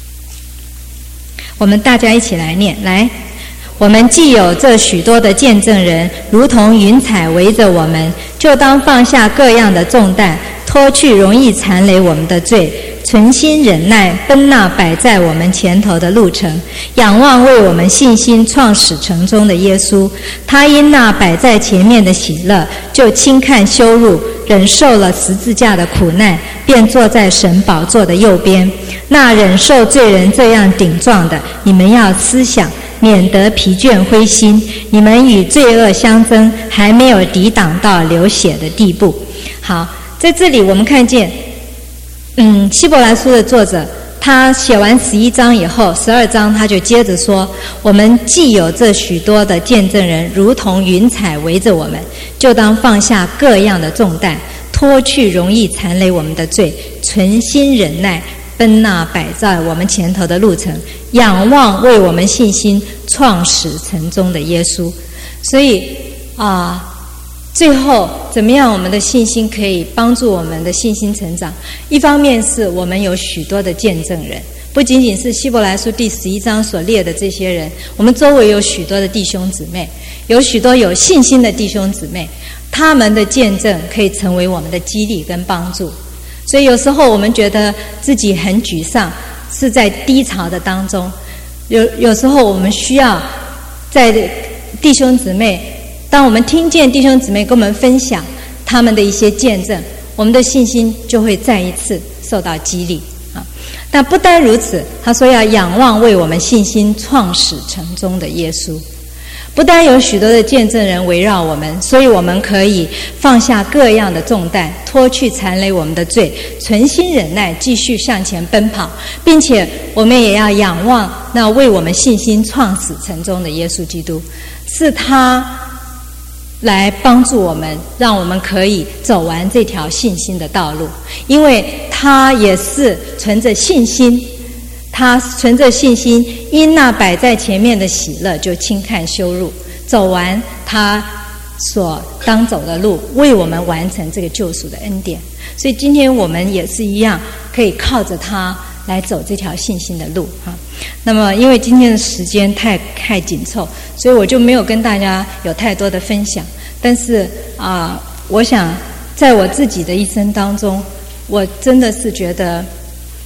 我们大家一起来念。来，我们既有这许多的见证人，如同云彩围着我们，就当放下各样的重担，脱去容易缠累我们的罪，存心忍耐，奔那摆在我们前头的路程，仰望为我们信心创始成终的耶稣。他因那摆在前面的喜乐，就轻看羞辱，忍受了十字架的苦难，便坐在神宝座的右边。那忍受罪人这样顶撞的，你们要思想，免得疲倦灰心。你们与罪恶相争，还没有抵挡到流血的地步。好，在这里我们看见嗯，希伯来书的作者他写完十一章以后，十二章他就接着说，我们既有这许多的见证人，如同云彩围着我们，就当放下各样的重担，脱去容易缠累我们的罪，存心忍耐，奔那摆在我们前头的路程，仰望为我们信心创始成终的耶稣。所以啊、呃最后怎么样我们的信心可以帮助我们的信心成长？一方面是我们有许多的见证人，不仅仅是希伯来书第十一章所列的这些人，我们周围有许多的弟兄姊妹，有许多有信心的弟兄姊妹，他们的见证可以成为我们的激励跟帮助。所以有时候我们觉得自己很沮丧，是在低潮的当中，有有时候我们需要在弟兄姊妹，当我们听见弟兄姊妹跟我们分享他们的一些见证，我们的信心就会再一次受到激励啊。但不单如此，他说要仰望为我们信心创始成终的耶稣。不单有许多的见证人围绕我们，所以我们可以放下各样的重担，脱去缠累我们的罪，存心忍耐，继续向前奔跑，并且我们也要仰望那为我们信心创始成终的耶稣基督，是他来帮助我们，让我们可以走完这条信心的道路。因为他也是存着信心，他存着信心，因那摆在前面的喜乐，就轻看羞辱，走完他所当走的路，为我们完成这个救赎的恩典。所以今天我们也是一样，可以靠着他来走这条信心的路哈。那么因为今天的时间太太紧凑，所以我就没有跟大家有太多的分享。但是啊、呃，我想在我自己的一生当中，我真的是觉得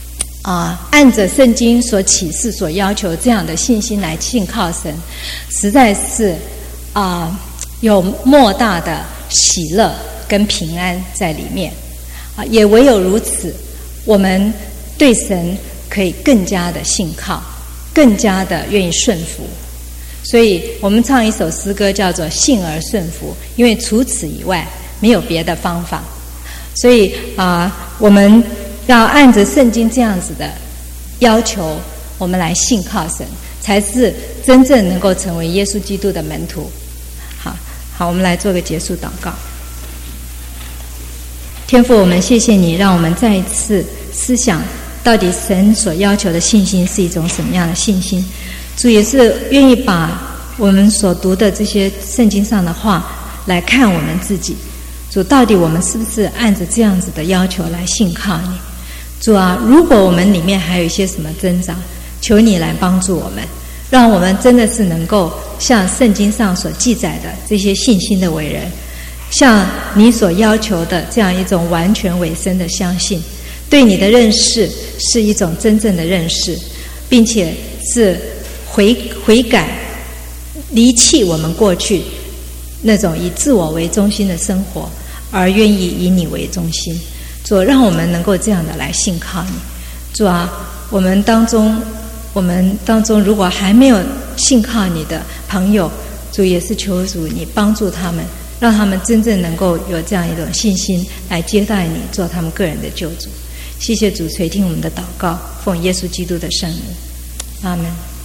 啊，按着圣经所启示、所要求这样的信心来信靠神，实在是啊，有莫大的喜乐跟平安在里面啊。也唯有如此，我们对神可以更加的信靠，更加的愿意顺服。所以我们唱一首诗歌叫做信而顺服，因为除此以外没有别的方法。所以啊，我们要按着圣经这样子的要求，我们来信靠神，才是真正能够成为耶稣基督的门徒。好好，我们来做个结束祷告。天父，我们谢谢你，让我们再一次思想到底神所要求的信心是一种什么样的信心。主也是愿意把我们所读的这些圣经上的话来看我们自己。主，到底我们是不是按着这样子的要求来信靠你？主啊，如果我们里面还有一些什么挣扎，求你来帮助我们，让我们真的是能够像圣经上所记载的这些信心的伟人，像你所要求的这样一种完全委身的相信，对你的认识是一种真正的认识，并且是悔悔改，离弃我们过去那种以自我为中心的生活，而愿意以你为中心。主，让我们能够这样的来信靠你。主啊，我们当中我们当中如果还没有信靠你的朋友，主也是求主你帮助他们，让他们真正能够有这样一种信心来接待你，做他们个人的救主。谢谢主垂听我们的祷告，奉耶稣基督的圣名，阿们。